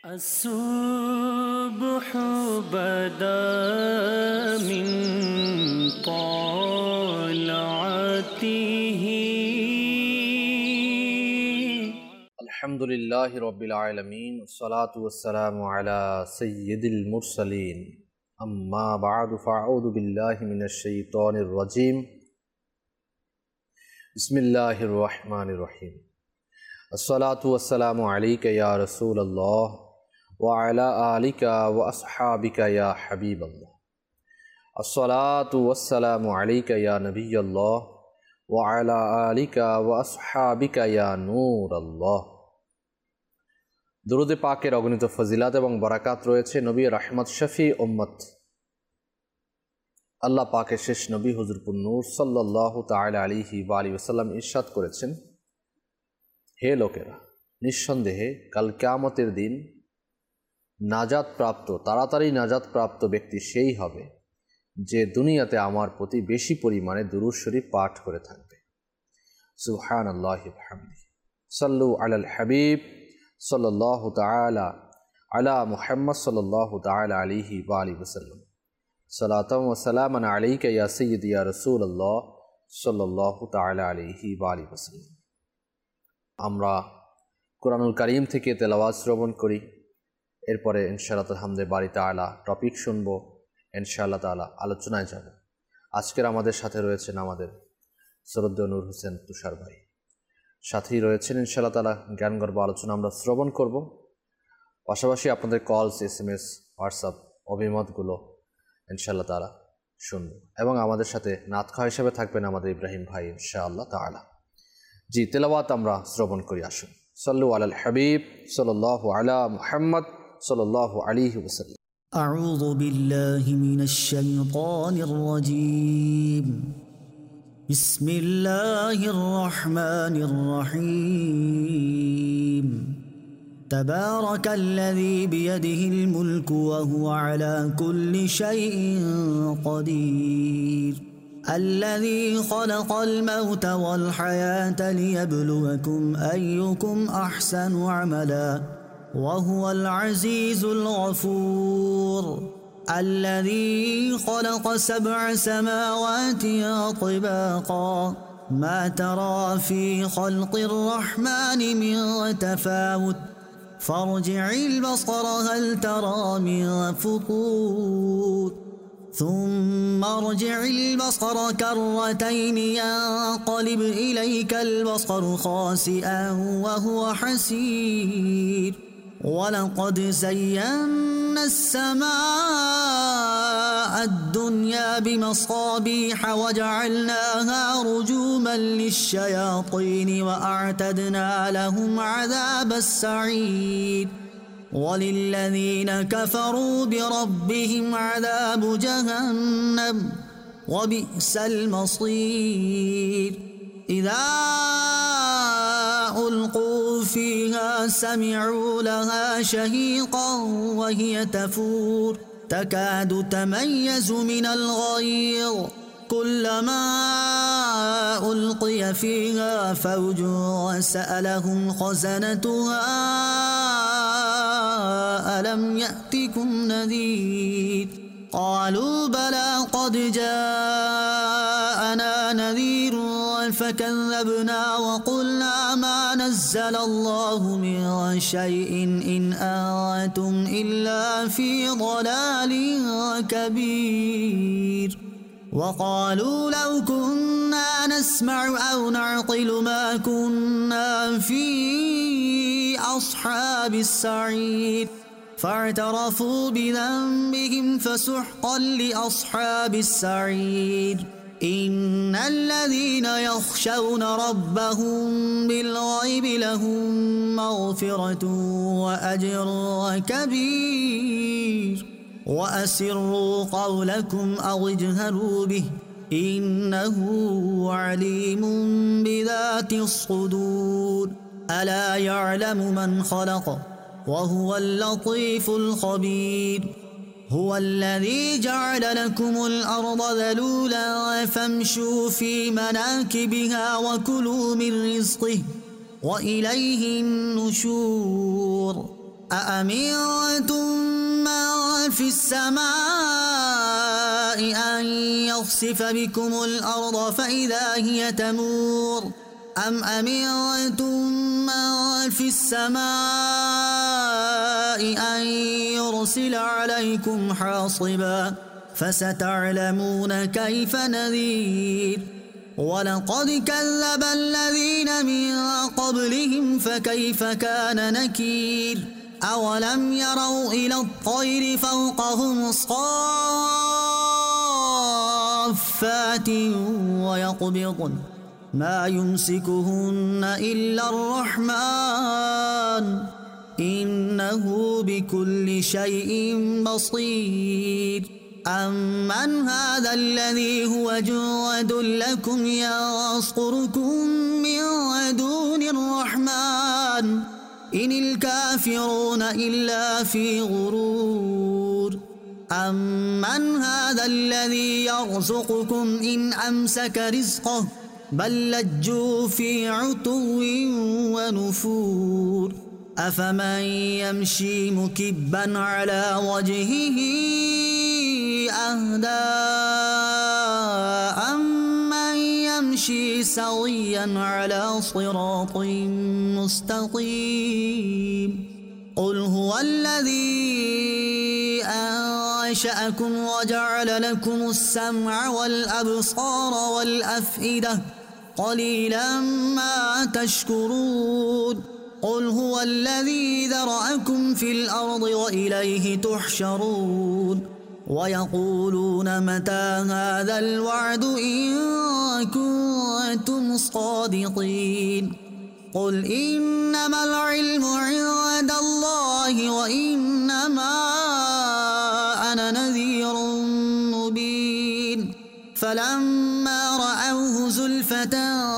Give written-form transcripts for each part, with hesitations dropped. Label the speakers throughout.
Speaker 1: الصبح بدا من طلعته
Speaker 2: الحمد لله رب العالمين والصلاة والسلام على سيد المرسلين أما بعد فأعوذ بالله من الشيطان الرجيم بسم الله الرحمن الرحيم الصلاة والسلام عليك يا رسول الله وعلى آلك وأصحابك يا حبيب الله الصلاة والسلام عليك يا نبي الله وعلى آلك وأصحابك يا نور الله দুরুদে পাকের অগণিত ফজিলাত এবং বারাকাত রয়েছে নবী রাহমাত শফি উম্মত আল্লাহ পাকের শেষ নবী হুজুরপুর নূর সাল্লাল্লাহু তাআলা আলাইহি ওয়া আলিহি ওয়াসাল্লাম ইরশাদ করেছেন, হে লোকেরা, নিঃসন্দেহে কাল কিয়ামতের দিন নাজাত প্রাপ্ত, তাড়াতাড়ি নাজাত প্রাপ্ত ব্যক্তি সেই হবে যে দুনিয়াতে আমার প্রতি বেশি পরিমাণে দুরূদ শরীফ পাঠ করে থাকবে। সুবহানাল্লাহি ওয়া বিহামদিহি, সাল্লু আলাল হাবিব সাল্লাল্লাহু তাআলা আলা মুহাম্মদ সাল্লাল্লাহু তাআলা আলাইহি ওয়া আলিহি ওয়াসাল্লাম, সালাতাম ওয়া সালামান আলাইকা ইয়া সাইয়্যিদি ইয়া রাসূলুল্লাহ সাল্লাল্লাহু তাআলা আলাইহি ওয়া আলিহি ওয়াসাল্লাম। আমরা কোরআনুল কারীম থেকে তেলাওয়াত শ্রবণ করি, এরপরে ইনশাআল্লাহ হামদে বারি তাআলা টপিক শুনব, ইনশাআল্লাহ তাআলা আলোচনায় যাব। আজকের আমাদের সাথে রয়েছেন আমাদের শ্রদ্ধেয় নূর হোসেন তুষার ভাই, সাথেই রয়েছেন ইনশাআল্লাহ তাআলা জ্ঞানগর্ভ আলোচনা আমরা শ্রবণ করব। পাশাপাশি আপনাদের কলস, SMS, হোয়াটসঅ্যাপ অভিমতগুলো ইনশাআল্লাহ তাআলা শুনব এবং আমাদের সাথে নাতখা হিসেবে থাকবেন আমাদের ইব্রাহিম ভাই ইনশাআল্লাহ তাআলা। জি, তেলাওয়াত আমরা শ্রবণ করি, আসুন। সাল্লু আলাল হাবিব সাল্লাল্লাহু আলা মুহাম্মদ সাল্লাল্লাহু আলাইহি ওয়াসাল্লাম।
Speaker 3: أعوذ بالله من الشيطان الرجيم. بسم الله الرحمن الرحيم. تبارك الذي بيده الملك وهو على كل شيء قدير. الذي خلق الموت والحياة ليبلوكم أيكم أحسن عملا وهو العزيز الغفور. الذي خلق 7 سماوات طباقا ما ترى في خلق الرحمن من تفاوت فارجع البصر هل ترى من فطور ثم ارجع البصر كرتين ينقلب إليك البصر خاسئا وهو حسير. ولقد زينا السماء الدنيا بمصابيح وجعلناها رجوما للشياطين وأعتدنا لهم عذاب السعير. وللذين كفروا بربهم عذاب جهنم وبئس المصير. إذا ألقوا فيها سمعوا لها شهيقا وهي تفور تكاد تميز من الغيظ كلما ألقي فيها فوج سألهم خزنتها ألم يأتكم نذير قالوا بلى قد جاءنا نذير فكذبنا وقلنا ما نزل الله من شيء إن أنتم إلا في ضلال كبير. وقالوا لو كنا نسمع أو نعقل ما كنا في أصحاب السعير فاعترفوا بذنبهم فسحقا لأصحاب السعير. إن الذين يخشون ربهم بالغيب لهم مغفرة وأجر كبير. وأسروا قولكم أو اجهروا به إنه عليم بذات الصدور. ألا يعلم من خلق وهو اللطيف الخبير. هو الذي جعل لكم الأرض ذلولا فامشوا في مناكبها وكلوا من رزقه وإليه النشور. أأمنتم من في السماء أن يخسف بكم الأرض فإذا هي تمور أم أمنتم من في السماء أن يرسل عليكم حاصبا فستعلمون كيف نذير ولقد كذب الذين من قبلهم فكيف كان نكير أولم يروا إلى الطير فوقهم صافات ويقبضن ما يمسكهن إلا الرحمن إنه بكل شيء بصير أمن هذا الذي هو جند لكم ينصركم من دون الرحمن إن الكافرون إلا في غرور أمن هذا الذي يرزقكم إن أمسك رزقه بل لجوا في عتو ونفور أفمن يمشي مكبا على وجهه أهدى أمن يمشي سويا على صراط مستقيم قل هو الذي أنشأكم وجعل لكم السمع والأبصار والأفئدة قليلا ما تشكرون قل هو الذي ذرأكم في الأرض وإليه تحشرون ويقولون متى هذا الوعد إن كنتم صادقين قل إنما العلم عند الله وإنما أنا نذير مبين فلما رأوه زلفة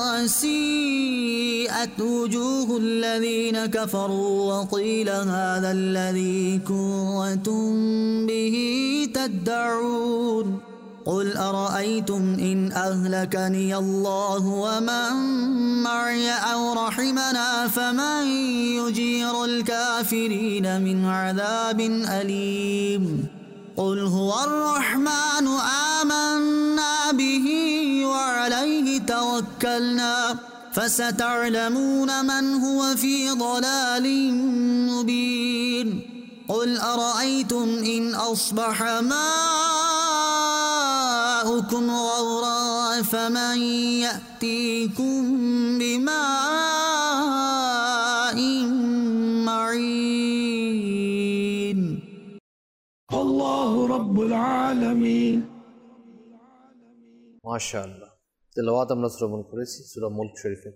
Speaker 3: سيئت وجوه الذين كفروا وقيل هذا الذي كنتم به تدعون قل أرأيتم إن أهلكني الله ومن معي أو رحمنا فمن يجير الكافرين من عذاب أليم قل هو الرحمن آمنا به وعليه توكلنا فستعلمون من هو في ضلال مبين قل أرأيتم إن أصبح ماؤكم غورا فمن يأتيكم بماء معين
Speaker 4: الله رب العالمين
Speaker 2: মাশাআল্লাহ তেলাওয়াত আমরা শ্রবণ করেছি সূরা মুলক শরীফে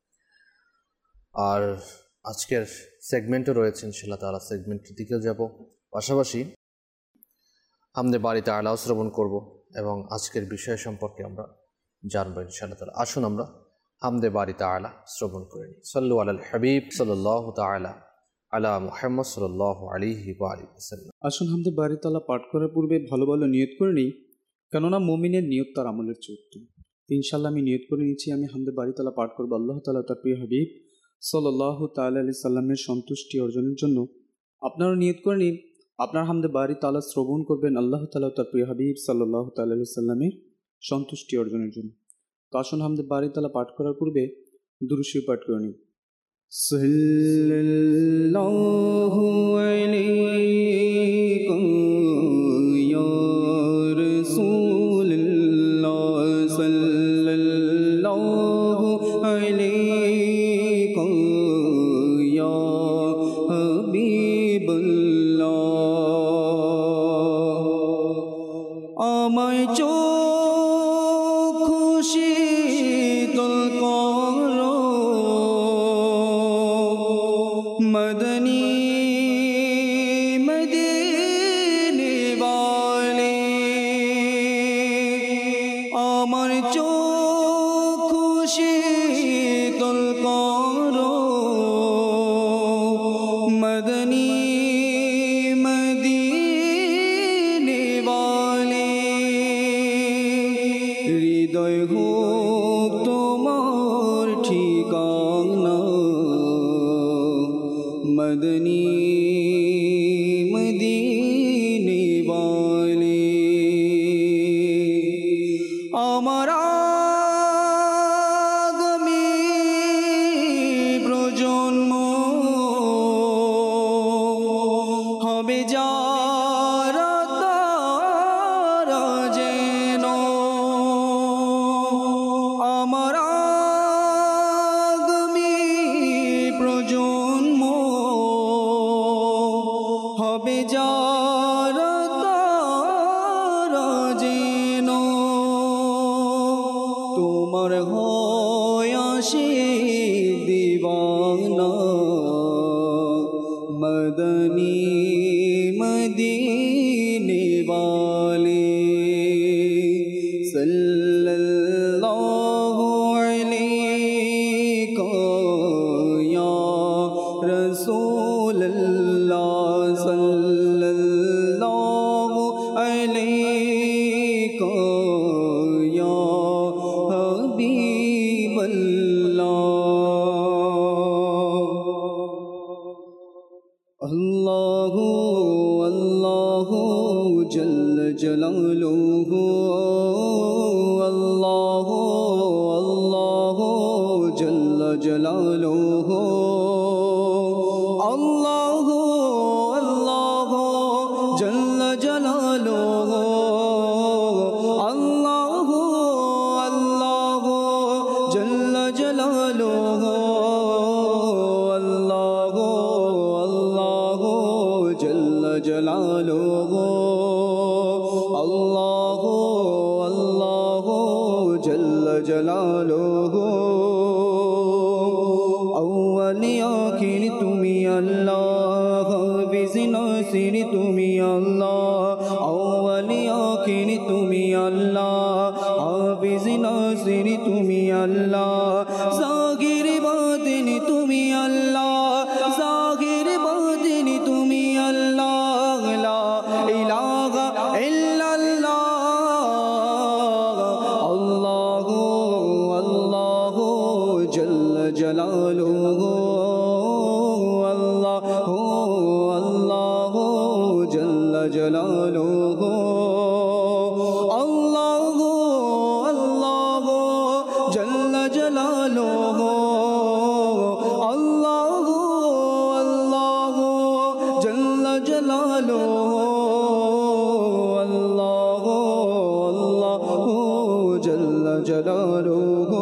Speaker 2: আর আজকের সেগমেন্টে রয়েছে ইনশাআল্লাহ তাআলা সেগমেন্টের দিকে যাব পাশাপাশি হামদে বারি তাআলা শ্রবণ করব এবং আজকের বিষয় সম্পর্কে আমরা জানব ইনশাআল্লাহ তাআলা আসুন আমরা হামদে বারি তাআলা শ্রবণ করে নিই সাল্লু আলাল হাবিব সাল্লাল্লাহু তাআলা আলা মুহাম্মদ সাল্লাল্লাহু আলাইহি ওয়া আলিহি ওয়াসাল্লাম
Speaker 5: আসুন হামদে বারি তাআলা পাঠ করার পূর্বে ভালো ভালো নিয়ত করে নিই কেননা মুমিনের নিয়ত তার আমলের চূড়া ইনশাআল্লাহ আমি নিয়ত করে নিচ্ছি আমি হামদে বারি তাআলা পাঠ করব আল্লাহ তাআলা তার প্রিয় হাবিব সাল্লাল্লাহু তাআলা আলাইহি সাল্লামের সন্তুষ্টি অর্জনের জন্য আপনারা নিয়ত করে নিন আপনার হামদে বারি তাআলা শ্রবণ করবেন আল্লাহ তাআলা তার প্রিয় হাবিব সাল্লাল্লাহু তাআলা আলাইহি সাল্লামের সন্তুষ্টি অর্জনের জন্য তো আসুন হামদে বারি তাআলা পাঠ করার পূর্বে দুরূদ শরীফ পাঠ করে নিন সাল্লাল্লাহু আলাইহি ইয়া রাসূলুল্লাহ সাল্লাল্লাহু আলাইহি ইয়া হাবিবাল্লাহ আমায় চোখ শীতল করো মদনী মদিনে वाले আমার চোখ শীতল করো মদনী মদিনে वाले হৃদয় হোক তোমার ঠিকানা मदनी मदीने वाले हमारा তোমার হয়াশি দিওয়ানা मदनी मदीने वाले सल्लल्लाहु अलैहि या रसूल अल्लाह सल्लल्लाहु अलैहि या हबीब अल्लाहु अल्लाहु जल्ल जलालुहु अल्लाहु अल्लाहु जल्ल जलालुहु अल्लाहु अल्लाहु जल्ल जलालुहु अल्लाहु अल्लाहु जल्ल जलालुहु जलालुहु अल्लाहु अल्लाहु जल्ल जलालुहु अव्वल आखिर तुमी अल्लाह हाफिज़ नासिर तुमी अल्लाह अव्वल आखिर तुमी अल्लाह हाफिज़ नासिर तुमी अल्लाह ज़ाहिर बातिन तुमी अल्लाह ज़ाहिर बातिन तुमी अल्लाह ला इलाहा इल्लल्लाह अल्लाहु अल्लाहु जल्ल जलालुहु अल्लाहु अल्लाहु जल्ल जलालुहु अल्लाहु अल्लाहु जल्ल जलालुहु अल्लाहु अल्लाहु जल्ल जलालुहु अल्लाहु अल्लाहु जल्ल जलालुहु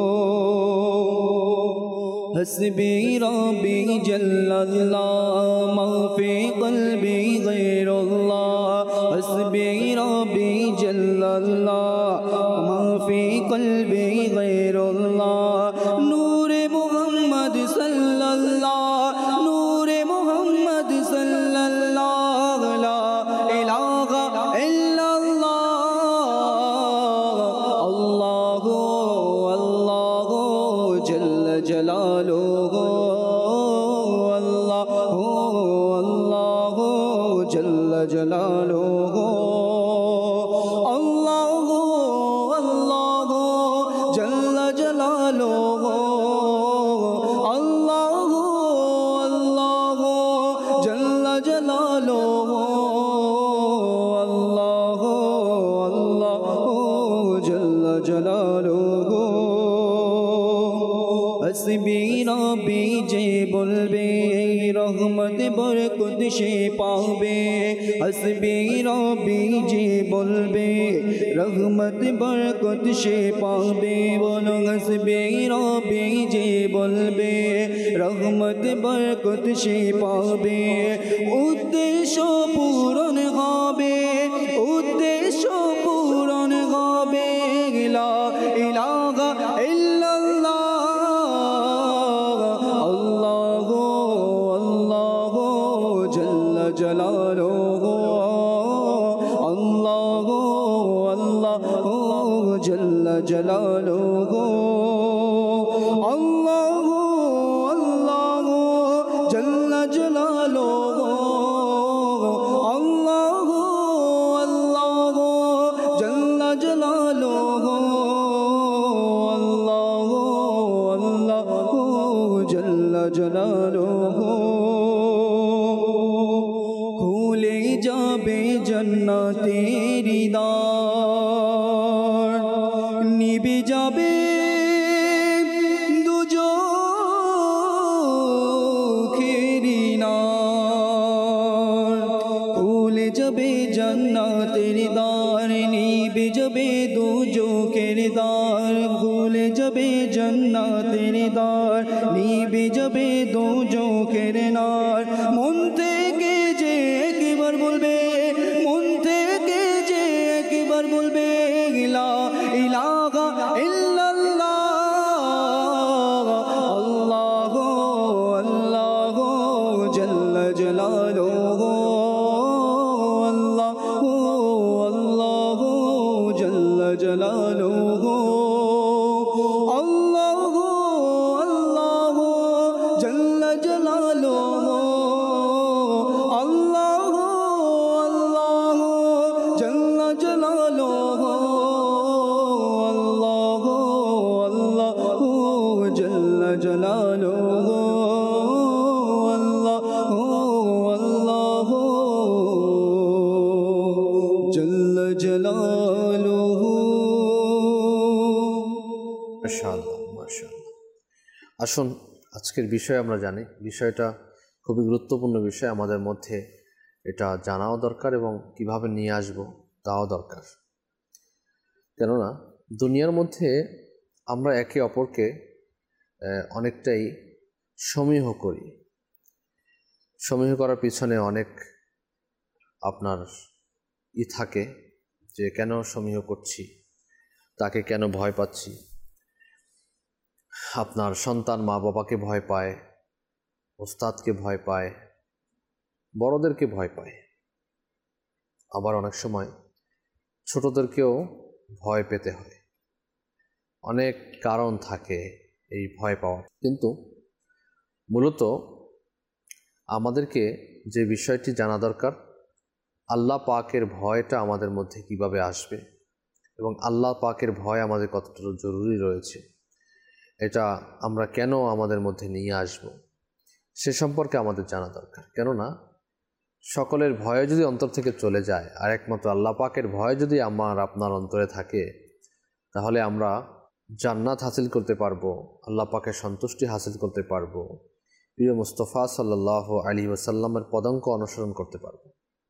Speaker 5: हस्बी रब्बी जल्लल्लाह मा फी क़ल्बी गैरुल्लाह हस्बी रब्बी जल्लल्लाह मा फी क़ल्बी गैरुल्लाह नूर मुहम्मद सल्लल्लाह नूर मुहम्मद सल्लल्लाह ला इलाहा इल्लल्लाह अल्लाहु अल्लाहु जल्ल जलालुहु अल्लाहु अल्लाहु जल्ल जलालुहु अल्लाहु अल्लाहु जल्ल जलालुहु अल्लाहु अल्लाहु जल्ल जलालुहु अल्लाहु अल्लाहु जल्ल जलालुहु हस्बी रब्बी जे बोलबे रहमत बरकत से पावे हस्बी रब्बी जे बोलबे रहमत बरकत से पावे बोलो हस्बी रब्बी जे बोलबे रहमत बरकत से पावे उद्देश्य पूर्ण হবে उद्देश्य पूर्ण হবে ला इलाहा इल्लल्लाह अल्लाहु अल्लाहु जल्ल जलालुहु अल्लाहु अल्लाहु जल्ल जलालुहु अल्लाहु अल्लाहु जल्ल जलालुहु अल्लाहु अल्लाहु जल्ल जलालुहु अल्लाहु अल्लाहु जल्ल जलालुहु জান্নাতের দ্বার নিভে যাবে দুজখের নার খুলে যাবে জান্নাতের দ্বার নিভে যাবে দুজখের দ্বার খুলে যাবে জান্নাতের দ্বার নিভে যাবে দুজখের নার মন থেকে যে একবার বলবে মন থেকে যে একবার বলবে লা ইলাহা ইল্লাল্লাহ আল্লাহু আল্লাহু জাল্লা জালালুহু আল্লাহু আল্লাহু জাল্লা জালালুহু আল্লাহু আল্লাহু জাল্লা জালালুহু আল্লাহু আল্লাহু জাল্লা জালালুহু আল্লাহু আল্লাহু জাল্লা জালালুহু আল্লাহু আল্লাহু জাল্লা জালালুহু।
Speaker 2: মাশাআল্লাহ মাশাআল্লাহ। আসুন আজকের বিষয় আমরা জানি, বিষয়টা খুবই গুরুত্বপূর্ণ বিষয়, আমাদের মধ্যে এটা জানাও দরকার এবং কিভাবে নিয়ে আসব তাও দরকার। কেননা দুনিয়ার মধ্যে আমরা একে অপরকে অনেকটাই সমীহ করি। সমীহ করার পিছনে অনেক আপনার থাকে যে কেন সমীহ করছি, তাকে কেন ভয় পাচ্ছি। আপনার সন্তান মা বাবাকে ভয় পায়, ওস্তাদকে ভয় পায়, বড়দেরকে ভয় পায়, আবার অনেক সময় ছোটদেরকেও ভয় পেতে হয়। অনেক কারণ থাকে এই ভয় পাওয়ার, কিন্তু মূলত আমাদেরকে যে বিষয়টি জানা দরকার, আল্লাহ পাকের ভয়টা আমাদের মধ্যে কিভাবে আসবে এবং আল্লাহ পাকের ভয় আমাদের কতটা জরুরি রয়েছে, এটা আমরা কেন আমাদের মধ্যে নিয়ে আসব সে সম্পর্কে আমাদের জানা দরকার। কেননা সকলের ভয় যদি অন্তর থেকে চলে যায় আর একমাত্র আল্লাহ পাকের ভয় যদি আমার আপনার অন্তরে থাকে, তাহলে আমরা জান্নাত হাসিল করতে পারবো, আল্লাহ পাকের সন্তুষ্টি হাসিল করতে পারবো, প্রিয় মুস্তাফা সাল্লাল্লাহু আলাইহি ওয়াসাল্লামের পদাঙ্ক অনুসরণ করতে পারবো।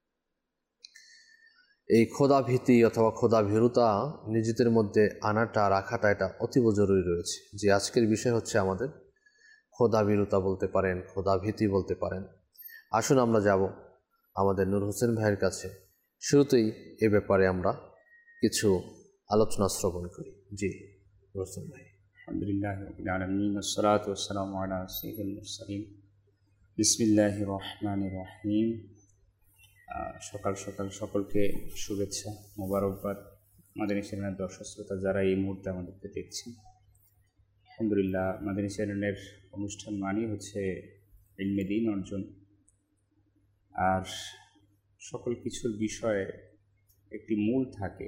Speaker 2: এই খোদা ভীতি অথবা খোদা ভীরুতা নিজেদের মধ্যে আনাটা রাখাটা এটা অতীব জরুরি রয়েছে। যে আজকের বিষয় হচ্ছে আমাদের খোদা ভীরুতা বলতে পারেন, খোদা ভীতি বলতে পারেন। আসুন আমরা যাব আমাদের নূর হোসেন ভাইয়ের কাছে, শুরুতেই এ ব্যাপারে আমরা কিছু আলোচনা শ্রবণ করি। জি নূর হোসেন ভাই।
Speaker 6: আলহামদুলিল্লাহ রাব্বিল আলামিন ওয়াসসালাতু ওয়াসসালামু আলা সাইয়্যিদিল মুরসালিন বিসমিল্লাহির রহমানির রহিম। সকাল সকাল সকলকে শুভেচ্ছা, মোবারকবাদ। মাদানী চ্যানেলের দর্শক শ্রোতা যারা এই মুহূর্তে আমাদেরকে দেখছেন, আলহামদুলিল্লাহ মাদানী চ্যানেলের অনুষ্ঠান মানেই হচ্ছে ইলমে দ্বীন অর্জন। আর সকল কিছুর বিষয়ে একটি মূল থাকে,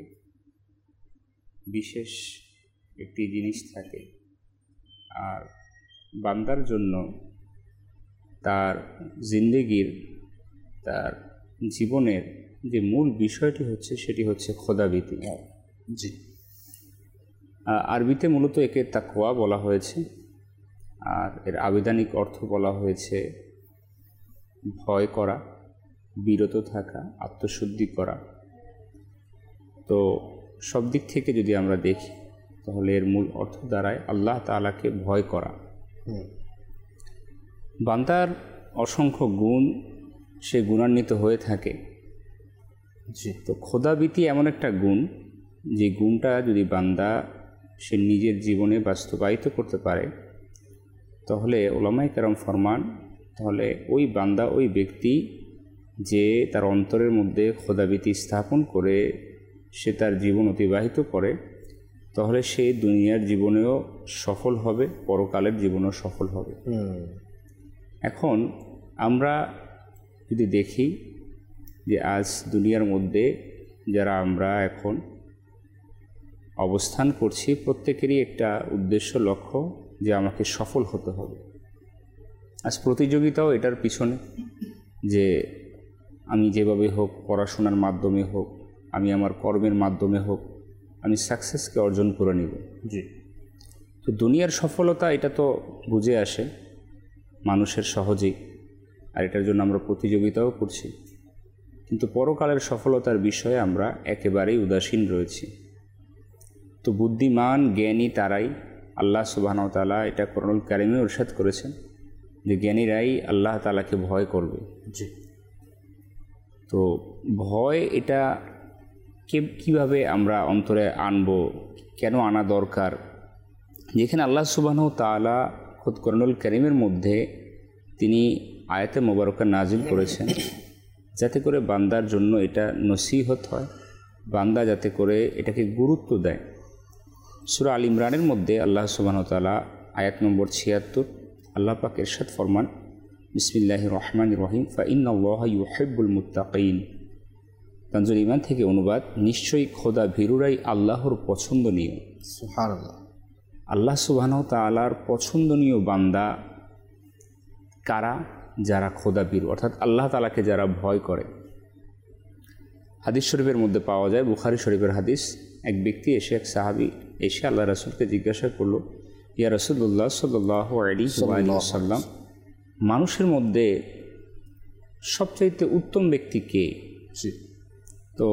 Speaker 6: বিশেষ একটি জিনিস থাকে। আর বান্দার জন্য তার জিন্দেগির, তার জীবনের যে মূল বিষয়টি হচ্ছে সেটি হচ্ছে খোদাভীতি।
Speaker 2: জি,
Speaker 6: আরবিতে মূলত একে তাকওয়া বলা হয়েছে, আর এর আবিধানিক অর্থ বলা হয়েছে ভয় করা, বিরত থাকা, আত্মশুদ্ধি করা। তো সব দিক থেকে যদি আমরা দেখি তাহলে এর মূল অর্থ দাঁড়ায় আল্লাহ তাআলাকে ভয় করা। বান্দার অসংখ্য গুণ সে গুণান্বিত হয়ে থাকে।
Speaker 2: জি,
Speaker 6: তো খোদাভীতি এমন একটা গুণ, যে গুণটা যদি বান্দা সে নিজের জীবনে বাস্তবায়িত করতে পারে, তাহলে ওলামায়ে কেরাম ফরমান, তাহলে ওই বান্দা, ওই ব্যক্তি যে তার অন্তরের মধ্যে খোদাভীতি স্থাপন করে সে তার জীবন অতিবাহিত করে, তাহলে সে দুনিয়ার জীবনেও সফল হবে, পরকালের জীবনেও সফল হবে। এখন আমরা যদি দেখি যে আজ দুনিয়ার মধ্যে যারা আমরা এখন অবস্থান করছি, প্রত্যেকেরই একটা উদ্দেশ্য, লক্ষ্য যে আমাকে সফল হতে হবে। আজ প্রতিযোগিতাও এটার পিছনে, যে আমি যেভাবে হোক, পড়াশোনার মাধ্যমে হোক, আমি আমার কর্মের মাধ্যমে হোক, আমি সাকসেসকে অর্জন করে নিব।
Speaker 2: জি।
Speaker 6: তো দুনিয়ার সফলতা এটা তো বুঝে আসে মানুষের সহজেই, আর এটার জন্য আমরা প্রতিযোগিতাও করছি, কিন্তু পরকালের সফলতার বিষয়ে আমরা একেবারেই উদাসীন রয়েছি। তো বুদ্ধিমান জ্ঞানী তারাই, আল্লাহ সুবহানাহু ওয়া তাআলা এটা কোরআনুল কারিমে ইরশাদ করেছেন যে জ্ঞানীরাই আল্লাহ তাআলাকে ভয় করবে।
Speaker 2: জি।
Speaker 6: তো ভয় এটা কীভাবে আমরা অন্তরে আনব, কেন আনা দরকার? যেখানে আল্লাহ সুবহানাহু ওয়া তাআলা খুদ কোরআনুল কারিমের মধ্যে তিনি আয়াতে মোবারকা নাজিল করেছেন যাতে করে বান্দার জন্য এটা নসিহত হয়, বান্দা যাতে করে এটাকে গুরুত্ব দেয়। সূরা আল ইমরানের মধ্যে আল্লাহ সুবহানাহু ওয়া তাআলা আয়াত নম্বর ৭৬ আল্লাহ পাক ইরশাদ ফরমান, বিসমিল্লাহির রহমানির রহিম, ফাইন্নাল্লাহা ইউহিব্বুল মুত্তাকিন। তানজুল ঈমান থেকে অনুবাদ, নিশ্চয়ই খোদা ভীরুরাই আল্লাহর পছন্দনীয়।
Speaker 2: সুবহানাল্লাহ।
Speaker 6: আল্লাহ সুবহানাহু ওয়া তাআলার পছন্দনীয় বান্দা কারা? যারা খোদা ভীরু, অর্থাৎ আল্লাহ তাআলাকে যারা ভয় করে। হাদিস শরীফের মধ্যে পাওয়া যায়, বুখারী শরীফের হাদিস, এক ব্যক্তি এসে, এক সাহাবী এসে আল্লাহ রাসূলকে জিজ্ঞাসা করলো, ইয়া রাসূলুল্লাহ সাল্লাল্লাহু আলাইহি ওয়াসাল্লাম, মানুষের মধ্যে সবচাইতে উত্তম ব্যক্তি কে? তো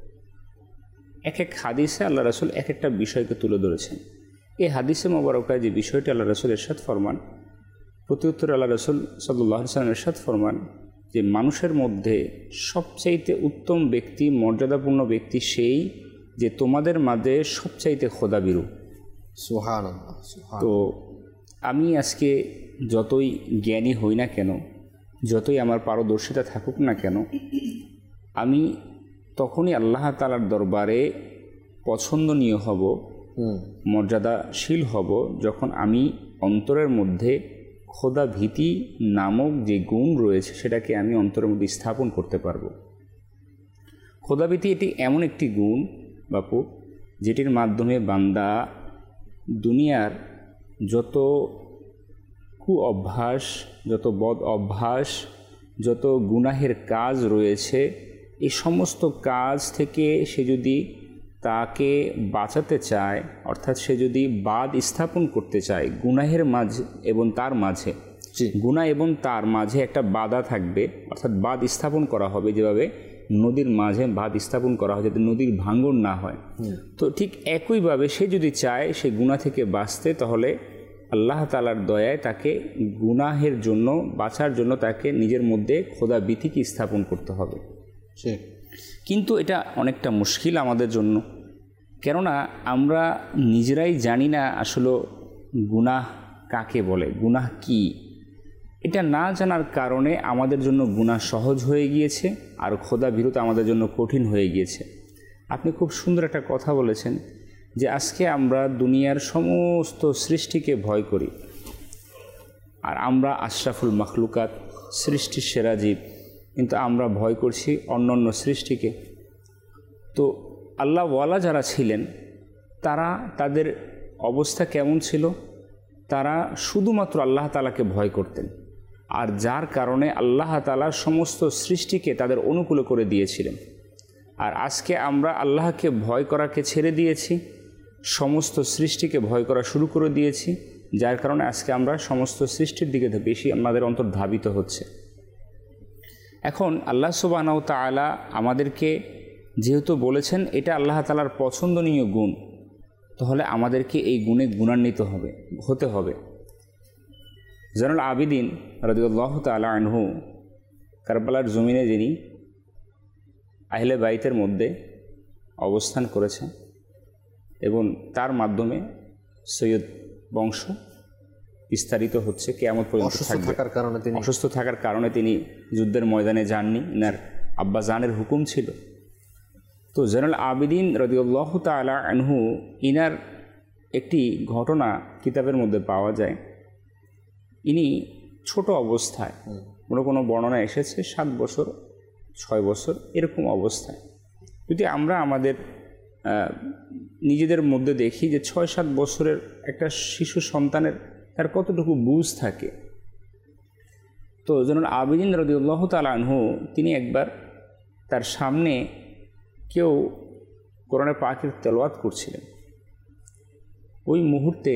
Speaker 6: এক এক হাদিসে আল্লাহ রাসূল এক একটা বিষয়কে তুলে ধরেছেন। এই হাদিসে মোবারকায় যে বিষয়টি আল্লাহ রাসূল ইরশাদ ফরমান, প্রত্যুত্তরে আল্লাহ রাসূল সাল্লাল্লাহু আলাইহি ওয়াসাল্লাম ইরশাদ ফরমান যে মানুষের মধ্যে সবচাইতে উত্তম ব্যক্তি, মর্যাদাপূর্ণ ব্যক্তি সেই যে তোমাদের মাঝে সবচাইতে খোদাভীরু।
Speaker 2: সুবহানাল্লাহ।
Speaker 6: তো আমি আজকে যতই জ্ঞানী হই না কেন, যতই আমার পারদর্শিতা থাকুক না কেন, আমি তখনই আল্লাহ তাআলার দরবারে পছন্দনীয় হব, মর্যাদাশীল হব, যখন আমি অন্তরের মধ্যে খোদা ভীতি নামক যে গুণ রয়েছে সেটাকে আমি অন্তরের মধ্যে স্থাপন করতে পারবো। খোদা ভীতি এটি এমন একটি গুণ বাপু, যেটির মাধ্যমে বান্দা দুনিয়ার যত কু অভ্যাস, যত বদ অভ্যাস, যত গুনাহের কাজ রয়েছে, এই সমস্ত কাজ থেকে সে যদি তাকে বাঁচাতে চায়, অর্থাৎ সে যদি বাদ স্থাপন করতে চায় গুনাহের মাঝে এবং তার মাঝে, গুনাহ এবং তার মাঝে একটা বাধা থাকবে, অর্থাৎ বাদ স্থাপন করা হবে, যেভাবে নদীর মাঝে বাঁধ স্থাপন করা হয় যাতে নদীর ভাঙন না হয়। তো ঠিক একইভাবে সে যদি চায় সে গুনাহ থেকে বাঁচতে, তাহলে আল্লাহ তাআলার দয়ায় তাকে গুনাহের জন্য বাঁচার জন্য তাকে নিজের মধ্যে খোদা ভীতিকে স্থাপন করতে হবে। কিন্তু এটা অনেকটা মুশকিল আমাদের জন্য, কেননা আমরা নিজেরাই জানি না আসলে গুনাহ কাকে বলে, গুনাহ কি। এটা না জানার কারণে আমাদের জন্য গুনাহ সহজ হয়ে গিয়েছে আর খোদা ভীরুতা আমাদের জন্য কঠিন হয়ে গিয়েছে। আপনি খুব সুন্দর একটা কথা বলেছেন যে আজকে আমরা দুনিয়ার সমস্ত সৃষ্টিকে ভয় করি, আর আমরা আশরাফুল মাখলুকাত, সৃষ্টির সেরা জীব, কিন্তু আমরা ভয় করছি অন্যান্য সৃষ্টিকে। তো আল্লাহওয়ালা যারা ছিলেন তারা, তাদের অবস্থা কেমন ছিল? তারা শুধুমাত্র আল্লাহ তাআলাকে ভয় করতেন, আর যার কারণে আল্লাহ তাআলা সমস্ত সৃষ্টিকে তাদের অনুকূলে করে দিয়েছিলেন। আর আজকে আমরা আল্লাহকে ভয় করাকে ছেড়ে দিয়েছি, সমস্ত সৃষ্টিকে ভয় করা শুরু করে দিয়েছি, যার কারণে আজকে আমরা সমস্ত সৃষ্টির দিকে বেশি আমাদের অন্তর ধাবিত হচ্ছে। এখন আল্লাহ সুবহানাহু ওয়া তাআলা আমাদেরকে যেহেতু বলেছেন এটা আল্লাহ তাআলার পছন্দনীয় গুণ, তাহলে আমাদেরকে এই গুণে গুণান্বিত হতে হবে। জয়নুল আবিদিন রাদিয়াল্লাহু তাআলা আনহু কারবালার জমিনে যিনি আহলে বাইতের মধ্যে অবস্থান করেছেন এবং তার মাধ্যমে সৈয়দ বংশ বিস্তারিত হচ্ছে, কিয়ামত পর্যন্ত থাকবে। অসুস্থ থাকার কারণে তিনি যুদ্ধের ময়দানে যাননি, ইনার আব্বা জানের হুকুম ছিল। তো জয়নুল আবিদিন রাদিয়াল্লাহু তাআলা আনহু ইনার একটি ঘটনা কিতাবের মধ্যে পাওয়া যায়। ইনি ছোট অবস্থায়, কোনো বর্ণনা এসেছে 7 বছর 6 বছর এরকম অবস্থায়। যদি আমরা আমাদের নিজেদের মধ্যে দেখি যে 6-7 বছরের একটা শিশু সন্তানের তার কতটুকু বুঝ থাকে। তো জয়নুল আবিদিন রাদিয়াল্লাহু তাআলা আনহু তিনি একবার তার সামনে কেউ কোরআনে পাকের তেলাওয়াত করছিলেন। ওই মুহূর্তে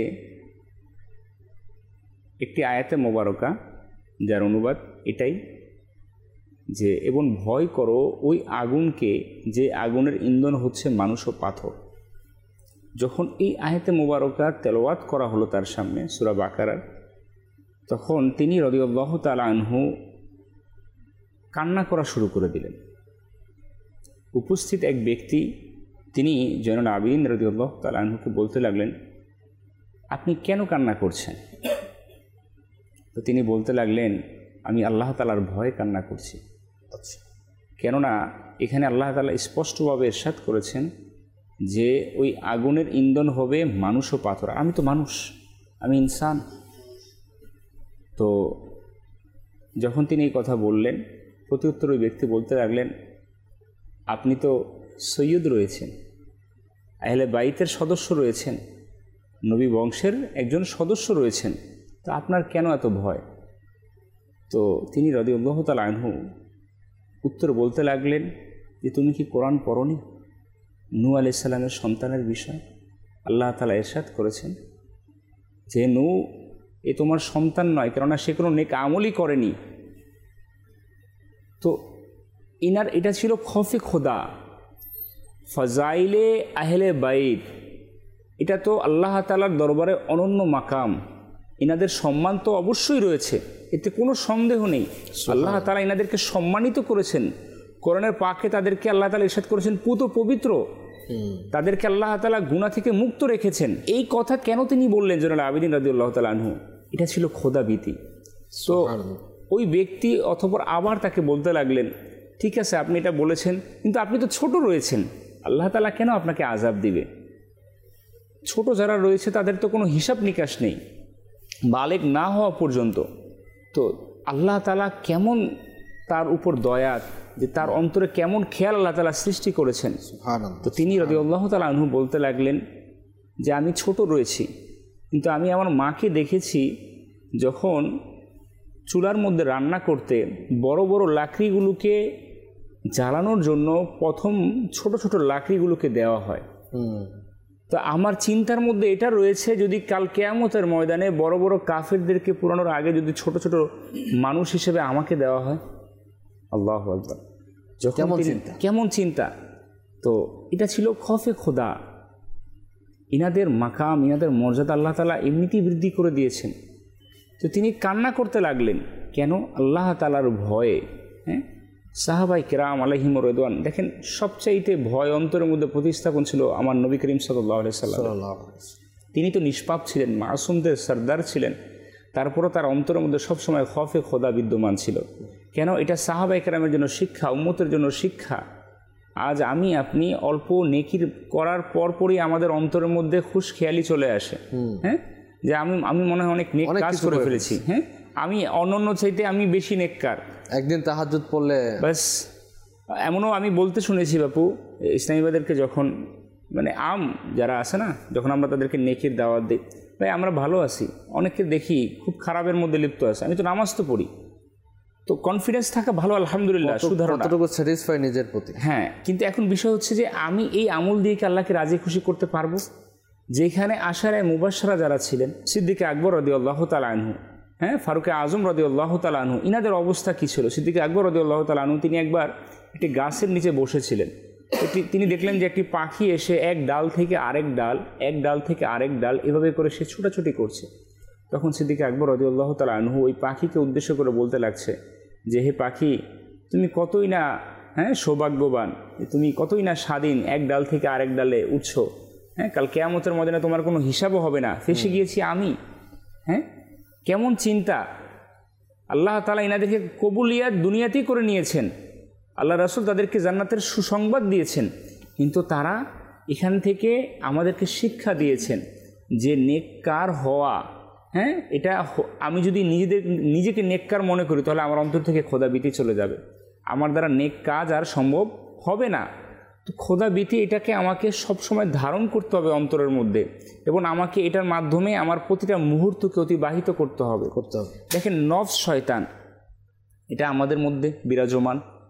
Speaker 6: একটি আয়াতে মোবারকা, যার অনুবাদ এটাই যে এবং ভয় করো ওই আগুনকে যে আগুনের ইন্ধন হচ্ছে মানুষ ও পাথর। যখন এই আয়াতে মোবারকা তেলাওয়াত করা হলো তার সামনে সূরা বাকারার, তখন তিনি রাদিয়াল্লাহু তাআলা আনহু কান্না করা শুরু করে দিলেন। উপস্থিত এক ব্যক্তি তিনি জয়নুল আবিদিন রাদিয়াল্লাহু তাআলা আনহুকে বলতে লাগলেন, আপনি কেন কান্না করছেন? তো তিনি বলতে লাগলেন, আমি আল্লাহ তাআলার ভয়ে কান্না করছি।
Speaker 2: আচ্ছা,
Speaker 6: কেননা এখানে আল্লাহ তাআলা স্পষ্টভাবে ইরশাদ করেছেন যে ওই আগুনের ইন্ধন হবে মানুষ ও পাথর। আমি তো মানুষ, আমি ইনসান। তো যখন তিনি এই কথা বললেন, প্রত্যুত্তর ওই ব্যক্তি বলতে লাগলেন, আপনি তো সৈয়দ রয়েছেন, আহলে বাইতের সদস্য রয়েছেন, নবী বংশের একজন সদস্য রয়েছেন, তো আপনার কেন এত ভয়? তো তিনি রাদিয়াল্লাহু তাআলা আনহু উত্তর বলতে লাগলেন যে, তুমি কি কোরআন পড়নি? নূহ আলাইহিস সালামের সন্তানের বিষয় আল্লাহ তাআলা ইরশাদ করেছেন যে নূহ এ তোমার সন্তান নয়, কেননা সে কোনো নেক আমলই করেনি। তো ইনার এটা ছিল খফে খোদা, ফাজাইলে আহলে বাইত, এটা তো আল্লাহ তাআলার দরবারে অনন্য মাকাম। ইনাদের সম্মান তো অবশ্যই রয়েছে, এতে কোনো সন্দেহ নেই। আল্লাহ তাআলা ইনাদেরকে সম্মানিত করেছেন। কোরআনের পাকে তাদেরকে আল্লাহ তাআলা ইরশাদ করেছেন পুত পবিত্র, তাদেরকে আল্লাহ তাআলা গুনাহ থেকে মুক্ত রেখেছেন। এই কথা কেন তিনি বললেন জয়নুল আবিদিন রাদিয়াল্লাহু তাআলা আনহু? এটা ছিল খোদাবীতি। তো ওই ব্যক্তি অতঃপর আবার তাকে বলতে লাগলেন, ঠিক আছে আপনি এটা বলেছেন, কিন্তু আপনি তো ছোট রয়েছেন, আল্লাহ তাআলা কেন আপনাকে আযাব দিবে? ছোট যারা রয়েছে তাদের তো কোনো হিসাব নিকাশ নেই, বালেগ না হওয়া পর্যন্ত। তো আল্লাহ তাআলা কেমন তার উপর দয়া, যে তার অন্তরে কেমন খেয়াল আল্লাহ তাআলা সৃষ্টি করেছেন। তো তিনি রাদিয়াল্লাহু তাআলা আনহু বলতে লাগলেন যে আমি ছোট রয়েছি, কিন্তু আমি আমার মাকে দেখেছি যখন চুলার মধ্যে রান্না করতে বড় বড় লাকড়িগুলোকে জ্বালানোর জন্য প্রথম ছোট ছোট লাকড়িগুলোকে দেওয়া হয়। তো আমার চিন্তার মধ্যে এটা রয়েছে, যদি কাল কিয়ামতের ময়দানে বড় বড় কাফেরদেরকে পুরানোর আগে যদি ছোট ছোট মানুষ হিসেবে আমাকে দেওয়া হয়, আল্লাহু আকবার, কেমন চিন্তা। তো এটা ছিল খফে খোদা। ইনাদের মাকাম, ইনাদের মর্যাদা আল্লাহ তাআলা এমনিতেই বৃদ্ধি করে দিয়েছেন। তো তিনি কান্না করতে লাগলেন, কেন? আল্লাহ তাআলার ভয়ে। হ্যাঁ, সাহাবায়ে কেরাম আলাইহিম রিদওয়ান, দেখেন সবচাইতে ভয় অন্তরের মধ্যে প্রতিস্থাপন ছিল আমার নবী করিম সাল্লাল্লাহু আলাইহি সাল্লাম। তিনি তো নিষ্পাপ ছিলেন, মাসুমদের সরদার ছিলেন, তারপরও তার অন্তরের মধ্যে সবসময় খফে খোদা বিদ্যমান ছিল। কেন? এটা সাহাবায়ে কেরামের জন্য শিক্ষা, উম্মতের জন্য শিক্ষা। আজ আমি আপনি অল্প নেকির করার পরপরই আমাদের অন্তরের মধ্যে খুশখেয়ালি চলে আসে। হ্যাঁ, যে আমি মনে হয় অনেক নেক কাজ করে ফেলেছি। হ্যাঁ, আমি অনন্য চাইতে আমি বেশি নেককার।
Speaker 2: একদিন তাহাজ্জুদ পড়লে
Speaker 6: বাস, এমনও আমি বলতে শুনেছি বাপু, ইসলামীবাদেরকে যখন মানে যারা আছে না, যখন আমরা তাদেরকে নেকির দাওয়াত দিই, ভাই আমরা ভালো আছি, অনেককে দেখি খুব খারাপের মধ্যে লিপ্ত আছে, আমি তো নামাজ তো পড়ি, তো কনফিডেন্স থাকা ভালো, আলহামদুলিল্লাহ, সুধারণা,
Speaker 2: কতটুকু স্যাটিসফাই নিজের প্রতি।
Speaker 6: হ্যাঁ, কিন্তু এখন বিষয় হচ্ছে যে আমি এই আমল দিয়ে কি আল্লাহকে রাজি খুশি করতে পারবো? যেখানে আশারায়ে মুবাশশারা যারা ছিলেন, সিদ্দিকে আকবর রাদিয়াল্লাহু তাআলা আনহু, হ্যাঁ, ফারুকে আজম রাদিয়াল্লাহু তাআলা আনহু, ইনাদের অবস্থা কী ছিল? সিদ্দিকে আকবর রাদিয়াল্লাহু তাআলা আনহু তিনি একবার একটি গাছের নিচে বসেছিলেন। তিনি দেখলেন যে একটি পাখি এসে এক ডাল থেকে আরেক ডাল, এক ডাল থেকে আরেক ডাল, এভাবে করে সে ছুটাছুটি করছে। তখন সিদ্দিকে আকবর রাদিয়াল্লাহু তাআলা আনহু ওই পাখিকে উদ্দেশ্য করে বলতে লাগছে যে, হে পাখি, তুমি কতই না সৌভাগ্যবান, তুমি কতই না স্বাধীন, এক ডাল থেকে আরেক ডালে উঠছো। হ্যাঁ, কাল কিয়ামতের ময়দানে তোমার কোনো হিসাবও হবে না, ফেঁসে গিয়েছি আমি। হ্যাঁ, কেমন চিন্তা! আল্লাহ তাআলা ইনাদেরকে কবুলিয়াত দুনিয়াতেই করে নিয়েছেন, আল্লাহ রাসূল তাদেরকে জান্নাতের সুসংবাদ দিয়েছেন, কিন্তু তারা এখান থেকে আমাদেরকে শিক্ষা দিয়েছেন যে নেককার হওয়া, হ্যাঁ, এটা আমি যদি নিজেকে নেককার মনে করি তাহলে আমার অন্তর থেকে খোদাবীতি চলে যাবে, আমার দ্বারা নেক কাজ আর সম্ভব হবে না। তো খোদাবীতি এটাকে আমাকে সবসময় ধারণ করতে হবে অন্তরের মধ্যে, এবং আমাকে এটার মাধ্যমে আমার প্রতিটা মুহূর্তকে অতিবাহিত করতে হবে। দেখেন, নফস শয়তান এটা আমাদের মধ্যে বিরাজমান,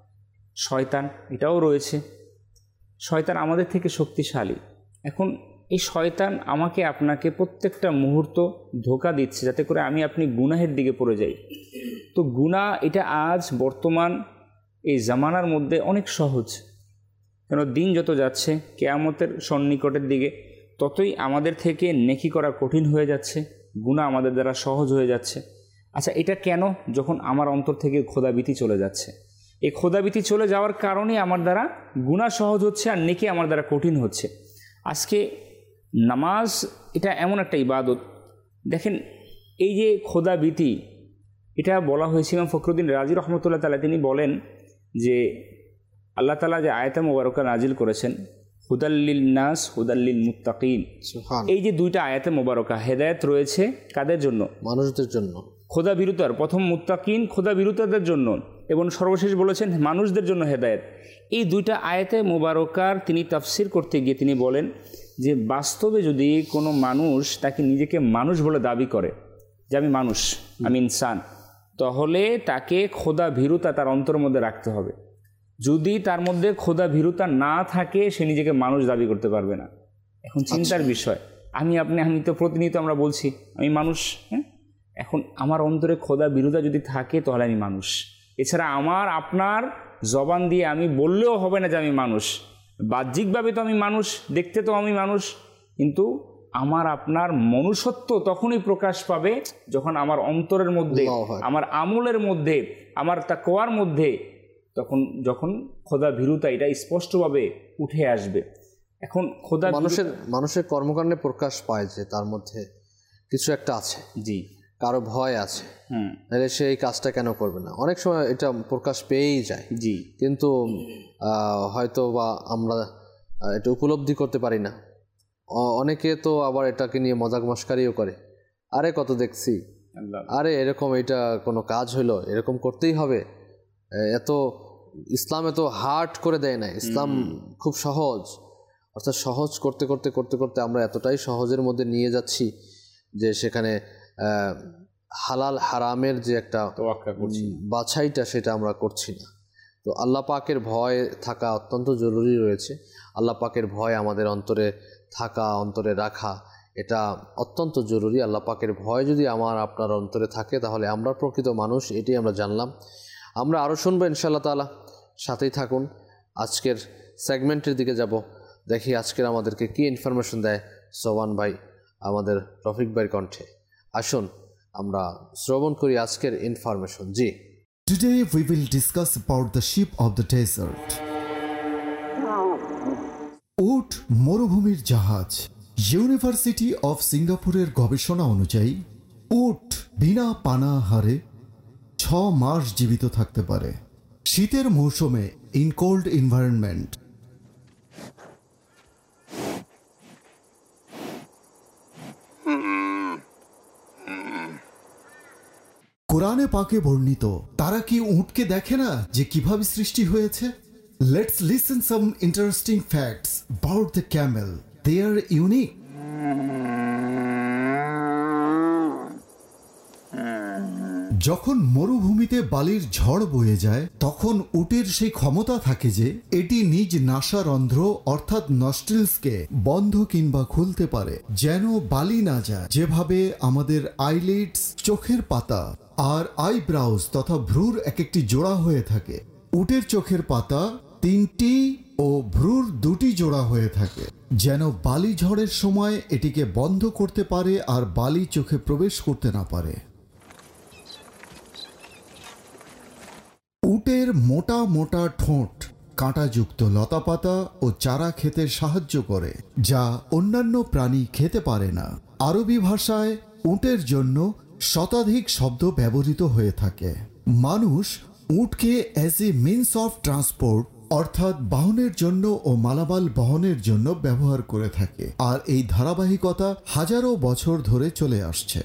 Speaker 6: শয়তান এটাও রয়েছে। শয়তান আমাদের থেকে শক্তিশালী। এখন এই শয়তান আমাকে আপনাকে প্রত্যেকটা মুহূর্ত ধোঁকা দিচ্ছে যাতে করে আমি আপনি গুনাহের দিকে পড়ে যাই। তো গুনাহ এটা আজ বর্তমান এই জামানার মধ্যে অনেক সহজ, কেন দিন যত যাচ্ছে কিয়ামতের সন্নিকটের দিকে ততই আমাদের থেকে নেকি করা কঠিন হয়ে যাচ্ছে, গুনাহ আমাদের দ্বারা সহজ হয়ে যাচ্ছে। আচ্ছা, এটা কেন? যখন আমার অন্তর থেকে খোদাভীতি চলে যাচ্ছে, এই খোদাভীতি চলে যাওয়ার কারণে আমার দ্বারা গুনাহ সহজ হচ্ছে আর নেকি আমার দ্বারা কঠিন হচ্ছে। আজকে নামাজ এটা এমন একটা ইবাদত, দেখেন এই যে খোদাভীতি এটা বলা হয়েছে ইমাম ফখরুদ্দিন রাজি রহমতুল্লাহ তাআলা, তিনি বলেন যে আল্লাহ তাআলা যে আয়াতে মোবারকা নাজিল করেছেন হুদাল্লিল নাস হুদাল্লিল মুত্তাকিন, এই যে দুইটা আয়াতে মোবারকা হেদায়েত রয়েছে কাদের জন্য?
Speaker 2: মানুষদের জন্য,
Speaker 6: খোদা বিরুতার। প্রথম মুত্তাকিন খোদা বিরুতাদের জন্য এবং সর্বশেষ বলেছেন মানুষদের জন্য হেদায়েত। এই দুইটা আয়াতে মোবারকার তিনি তাফসির করতে গিয়ে তিনি বলেন যে বাস্তবে যদি কোনো মানুষ তাকে নিজেকে মানুষ বলে দাবি করে যে আমি মানুষ, আমি ইনসান, তাহলে তাকে খোদা ভীরুতা তার অন্তরের মধ্যে রাখতে হবে। যদি তার মধ্যে খোদা ভীরুতা না থাকে সে নিজেকে মানুষ দাবি করতে পারবে না। এখন চিন্তার বিষয়, আমি তো প্রতিনিয়ত আমরা বলছি আমি মানুষ, হ্যাঁ, এখন আমার অন্তরে খোদা ভীরুতা যদি থাকে তাহলে আমি মানুষ। এছাড়া আমার আপনার জবান দিয়ে আমি বললেও হবে না যে আমি মানুষ। বাহ্যিকভাবে তো আমি মানুষ, দেখতে তো আমি মানুষ, কিন্তু আমার আপনার মনুষ্যত্ব তখনই প্রকাশ পাবে যখন আমার অন্তরের মধ্যে, আমার আমলের মধ্যে, আমার তাকওয়ার মধ্যে যখন খোদা ভীরুতা এটা স্পষ্টভাবে উঠে আসবে। এখন খোদা
Speaker 2: মানুষের কর্মকাণ্ডে প্রকাশ পায় যে তার মধ্যে কিছু একটা আছে,
Speaker 6: জি,
Speaker 2: কারো ভয় আছে, তাহলে সে এই কাজটা কেন করবে না? অনেক সময় এটা প্রকাশ পেয়েই যায়,
Speaker 6: জি,
Speaker 2: কিন্তু হয়তো বা আমরা এটা উপলব্ধি করতে পারি না। অনেকে তো আবার এটাকে নিয়ে মজাক মস্কারিও করে, আরে কত দেখছি, আরে এরকম এটা কোনো কাজ হলো, এরকম করতেই হবে, এত ইসলাম এত হার্ড করে দেয় না, ইসলাম খুব সহজ। অর্থাৎ সহজ করতে করতে করতে করতে আমরা এতটাই সহজের মধ্যে নিয়ে যাচ্ছি যে সেখানে হালাল হারামের যে একটা বাছাইটা সেটা আমরা করছি না। তো আল্লাহ পাকের ভয় থাকা অত্যন্ত জরুরি রয়েছে। আল্লাহ পাকের ভয় আমাদের অন্তরে থাকা, অন্তরে রাখা, এটা অত্যন্ত জরুরি। আল্লাহ পাকের ভয় যদি আমার আপনার অন্তরে থাকে তাহলে আমরা প্রকৃত মানুষ, এটাই আমরা জানলাম। আমরা আরও শুনবো ইনশাআল্লাহ তাআলা, সাথেই থাকুন। আজকের সেগমেন্টের দিকে যাব, দেখি আজকের আমাদেরকে কি ইনফরমেশন দেয় সোবান ভাই আমাদের রফিক ভাইয়ের কণ্ঠে। আসুন আমরা শ্রবণ করি আজকের ইনফরমেশন। জি,
Speaker 7: Today we will discuss about the ship of the desert. উট মরুভূমির জাহাজ। ইউনিভার্সিটি অফ সিঙ্গাপুরের গবেষণা অনুযায়ী উট বিনা পানাহারে 6 মাস জীবিত থাকতে পারে। শীতের মৌসুমে ইন কোল্ড এনভায়রনমেন্ট কোরআনে পাকে বর্ণিত, তারা কি উটকে দেখে না যে কিভাবে সৃষ্টি হয়েছে? Let's listen some interesting facts about the camel. They are unique. যখন মরুভূমিতে বালির ঝড় বয়ে যায় তখন উটের সেই ক্ষমতা থাকে যে এটি নিজ নাসারন্ধ্র অর্থাৎ নস্ট্রিলসকে বন্ধ কিংবা খুলতে পারে যেন বালি না যায়। যেভাবে আমাদের আইলিডস, চোখের পাতা আর আইব্রাউজ তথা ভ্রুর এক একটি জোড়া হয়ে থাকে, উটের চোখের পাতা 3টি ও ভ্রুর 2টি জোড়া হয়ে থাকে যেন বালি ঝড়ের সময় এটিকে বন্ধ করতে পারে আর বালি চোখে প্রবেশ করতে না পারে। উটের মোটা মোটা ঠোঁট কাঁটাযুক্ত লতাপাতা ও চারা খেতে সাহায্য করে, যা অন্যান্য প্রাণী খেতে পারে না। আরবি ভাষায় উটের জন্য শতাধিক শব্দ ব্যবহৃত হয়ে থাকে। মানুষ উটকে as a means of transport অর্থাৎ বাহনের জন্য ও মালামাল বহনের জন্য ব্যবহার করে থাকে, আর এই ধারাবাহিকতা হাজারো বছর ধরে চলে আসছে।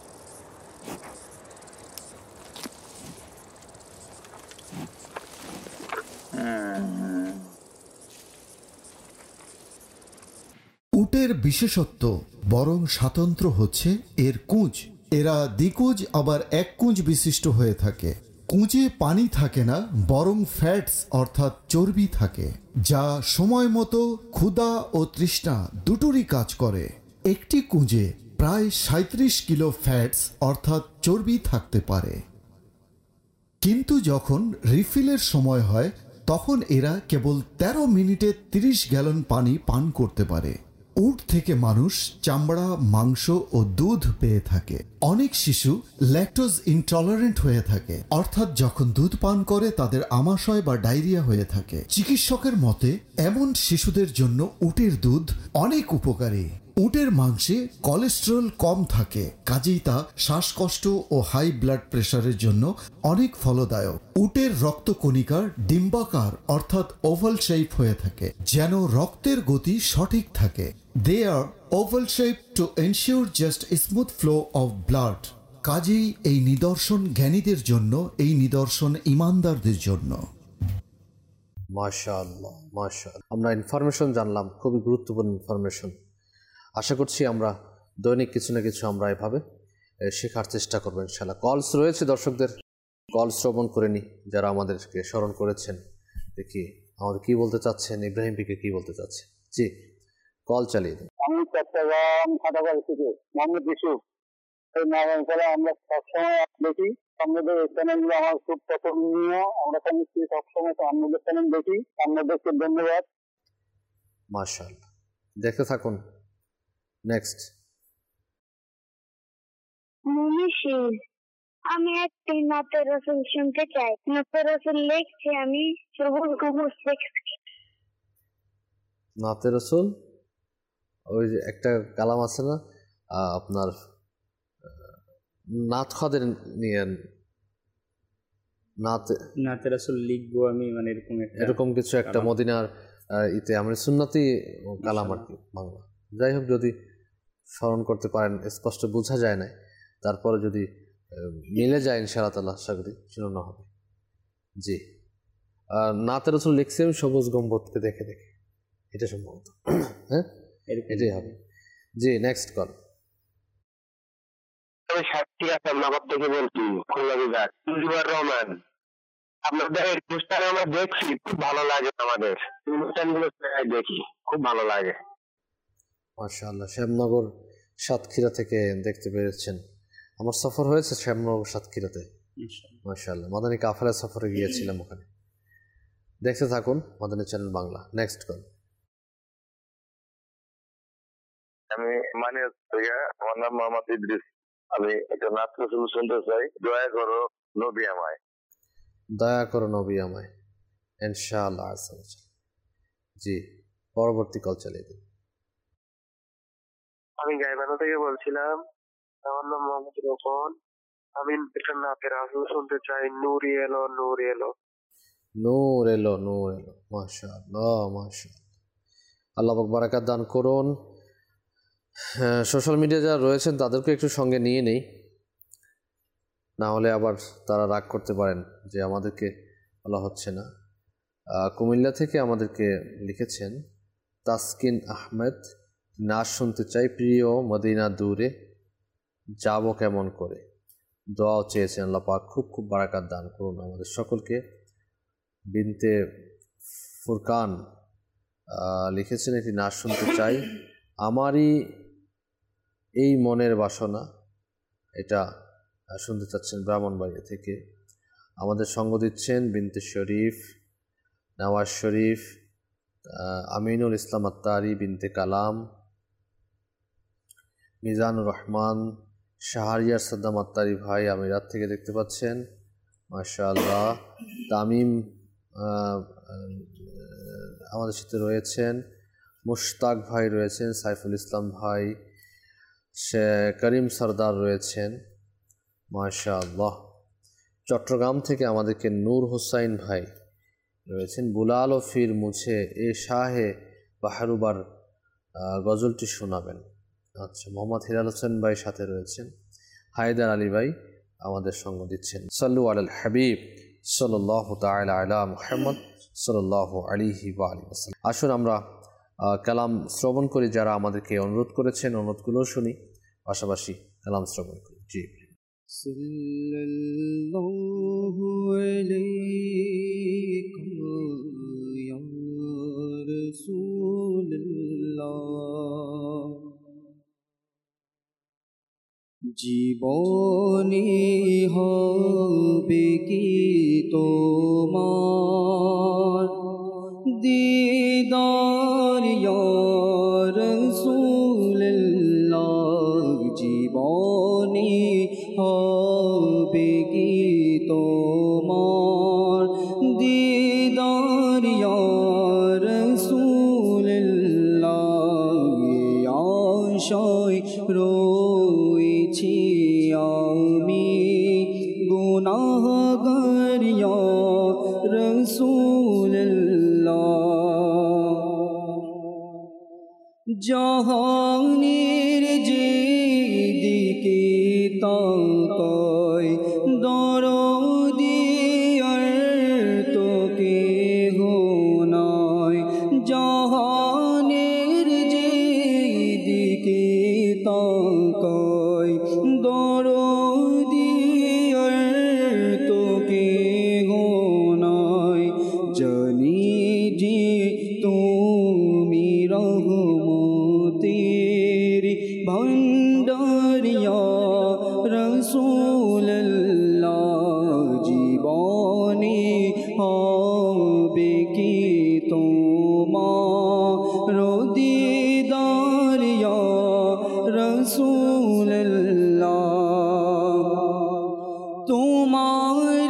Speaker 7: উটের বিশেষত্ব বরং স্বাতন্ত্র্য হচ্ছে এর কুঁজ। এরা দ্বিকুজ আবার এক কুঁজ বিশিষ্ট হয়ে থাকে। কুঁজে পানি থাকে না, বরং ফ্যাটস অর্থাৎ চর্বি থাকে, যা সময় মতো ক্ষুধা ও তৃষ্ণা দুটোরই কাজ করে। একটি কুঁজে প্রায় 37 কিলো ফ্যাটস অর্থাৎ চর্বি থাকতে পারে। কিন্তু যখন রিফিলের সময় হয় তখন এরা কেবল 13 মিনিটে 30 গ্যালন পানি পান করতে পারে। উট থেকে মানুষ চামড়া, মাংস ও দুধ পেয়ে থাকে। অনেক শিশু ল্যাকটোজ ইনটলারেন্ট হয়ে থাকে, অর্থাৎ যখন দুধ পান করে তাদের আমাশয় বা ডায়রিয়া হয়ে থাকে। চিকিৎসকের মতে এমন শিশুদের জন্য উটের দুধ অনেক উপকারী। উটের মাংসে কোলেস্টেরল কম থাকে, কাজেই তা শ্বাসকষ্ট ও হাই ব্লাড প্রেশারের জন্য অনেক ফলদায়ক। উটের রক্তকণিকার ডিম্বাকার অর্থাৎ ওভাল শেপ হয়ে থাকে, যেন রক্তের গতি সঠিক থাকে। They are oval shape to ensure just smooth flow of blood. কাজেই এই নিদর্শন জ্ঞানীদের জন্য, এই নিদর্শন ইমানদারদের জন্য।
Speaker 2: মাশাআল্লাহ, মাশাআল্লাহ। আমরা ইনফরমেশন জানলাম, খুবই গুরুত্বপূর্ণ ইনফরমেশন। আশা করছি আমরা দৈনিক কিছু না কিছু আমরা এভাবে শেখার চেষ্টা করবো ইনশাআল্লাহ। কলস রয়েছে, দর্শকদের কল শ্রবণ করে নি, যারা আমাদেরকে স্মরণ করেছেন। দেখি আমাদের কি বলতে চাচ্ছেন, ইব্রাহিম পিকে কি বলতে চাচ্ছে। জি, কল চালিয়ে দিন।
Speaker 8: আমি চট্টগ্রাম খাটাগাড়ি থেকে মোহাম্মদ ইউসুফ। এই নারায়ণতলা আমরা সবসময় দেখি, আপনাদের এই চ্যানেলগুলো আমার খুব পছন্দনীয়। আমরা সবসময় আপনাদের চ্যানেল দেখি। আপনাদেরকে ধন্যবাদ।
Speaker 2: মাশাআল্লাহ, দেখতে থাকুন। নেক্সট।
Speaker 9: আমি একটি নাতে রসুল শুনতে চাই। নাতে রসুল লিখছি আমি সবুজ কবুজ।
Speaker 2: নাতে রসুল, ওই যে একটা কালাম আছে না আপনার, নাত খাদের নিয়ে
Speaker 6: নাতে রাসূল লিখবো আমি, মানে
Speaker 2: এরকম কিছু একটা মদিনার ইতে আমরা সুন্নতি কালাম আর কি বাংলা। যাই হোক, যদি স্মরণ করতে পারেন, স্পষ্ট বোঝা যায় না, তারপরে যদি মিলে যায় ইনশাআল্লাহ তাআলা আশা করি শুনানো হবে। জি, নাতে রসুল লিখছি আমি সবুজ গম্বুজকে দেখে দেখে, এটা সম্ভবত হ্যাঁ এটাই হবে। জি, নেক্সট কল।
Speaker 8: আমি সাক্ষী আসামনগর থেকে বলছি, খুলনা বিভাগ। মুজিবুর রহমান, আপনাদের অনুষ্ঠান আমরা দেখছি, খুব ভালো লাগে। আমাদের অনুষ্ঠানগুলো দেখি, খুব ভালো লাগে।
Speaker 2: মাশাআল্লাহ, শ্যামনগর সাতক্ষীরা থেকে দেখতে পেরেছেন। আমার সফর হয়েছে শ্যামনগর সাতক্ষীরাতে। মাশাআল্লাহ, মাদানী কাফেলা সফরে গিয়েছিলাম ওখানে। দেখতে থাকুন Madani channel Bangla. Next call.
Speaker 8: আমি মানে আমার নাম মোহাম্মদ ইদ্রিস। আমি একটা নাত রসুল শুনতে চাই। দয়া করো নবী আমায়।
Speaker 2: দয়া করো নবী আমায়, ইনশাআল্লাহ। জি, পরবর্তী কল চালিয়ে দিন।
Speaker 8: আমি গাইবান্ধা থেকে বলছিলাম। আমার নাম মোহাম্মদ রোকন। আমি একটা নাতের রাসূল শুনতে চাই। নূর এলো, নূর এলো।
Speaker 2: নূর এলো, নূর এলো। মাশাআল্লাহ, মাশাআল্লাহ। আল্লাহ পাক বারাকাত দান করুন। সোশ্যাল মিডিয়া যারা রয়েছেন তাদেরকে একটু সঙ্গে নিয়ে নেই, না হলে আবার তারা রাগ করতে পারেন যে আমাদেরকে বলা হচ্ছে না। কুমিল্লা থেকে আমাদেরকে লিখেছেন তাসকিন আহমেদ, নাচ শুনতে চাই। প্রিয় মদিনা দূরে যাব কেমন করে, দোয়াও চেয়েছেন। আল্লাহ পাক খুব খুব বারাকাত দান করুন আমাদের সকলকে। বিনতে ফুরকান লিখেছেন একটি নাচ শুনতে চাই, আমারই এই মনের বাসনা, এটা শুনতে চাচ্ছেন ব্রাহ্মণবাড়িয়া থেকে। আমাদের সঙ্গ দিচ্ছেন বিনতে শরীফ, নওয়াজ শরীফ, আমিনুল ইসলাম আত্তারি, বিনতে কালাম, মিজানুর রহমান, শাহরিয়ার সাদ্দাম আত্তারি ভাই আমিরাত থেকে দেখতে পাচ্ছেন। মাশাআল্লাহ। তামিম আমাদের সাথে রয়েছেন, মুশতাক ভাই রয়েছেন, সাইফুল ইসলাম ভাই, করিম সরদার রয়েছেন। মাশাআল্লাহ। চট্টগ্রাম থেকে আমাদেরকে নূর হোসাইন ভাই রয়েছেন। বুলাল ও ফির মুঝে এ শাহে বাহারুবার গজলটি শোনাবেন। আচ্ছা, মোহাম্মদ হিলাল হোসেন ভাই সাথে রয়েছেন। হায়দার আলী ভাই আমাদের সঙ্গ দিচ্ছেন। সাল্লু আলাল হাবিব সাল্লাল্লাহু তাআলা আলা মুহাম্মদ সাল্লাল্লাহু আলাইহি ওয়া আলিহি ওয়াসাল্লাম। আসুন আমরা কালাম শ্রবণ করি, যারা আমাদেরকে অনুরোধ করেছেন অনুরোধগুলো শুনি, পাশাপাশি কালাম শ্রবণ করি। জি।
Speaker 5: সাল্লাল্লাহু জীবনে হবে কি তোমার দিদার ইয়া রাসূলুল্লাহ জীবনে হবে কি তোমার দিদার ইয়া রাসূলুল্লাহ আশায় রয়েছি আমি গুনাহগার ইয়া রাসূলুল্লাহ জাহানের যেদিকে তাকাই দরদি আর তো কেহ নাই জাহানের যেদিকে তাকাই দরদি আর তো কেহ নাই জানি যে তুমি রহমতের ভান্ডার ইয়া রাসূলুল্লাহ জীবনে হবে কি তোমার দিদার ইয়া রাসূলুল্লাহ তোমার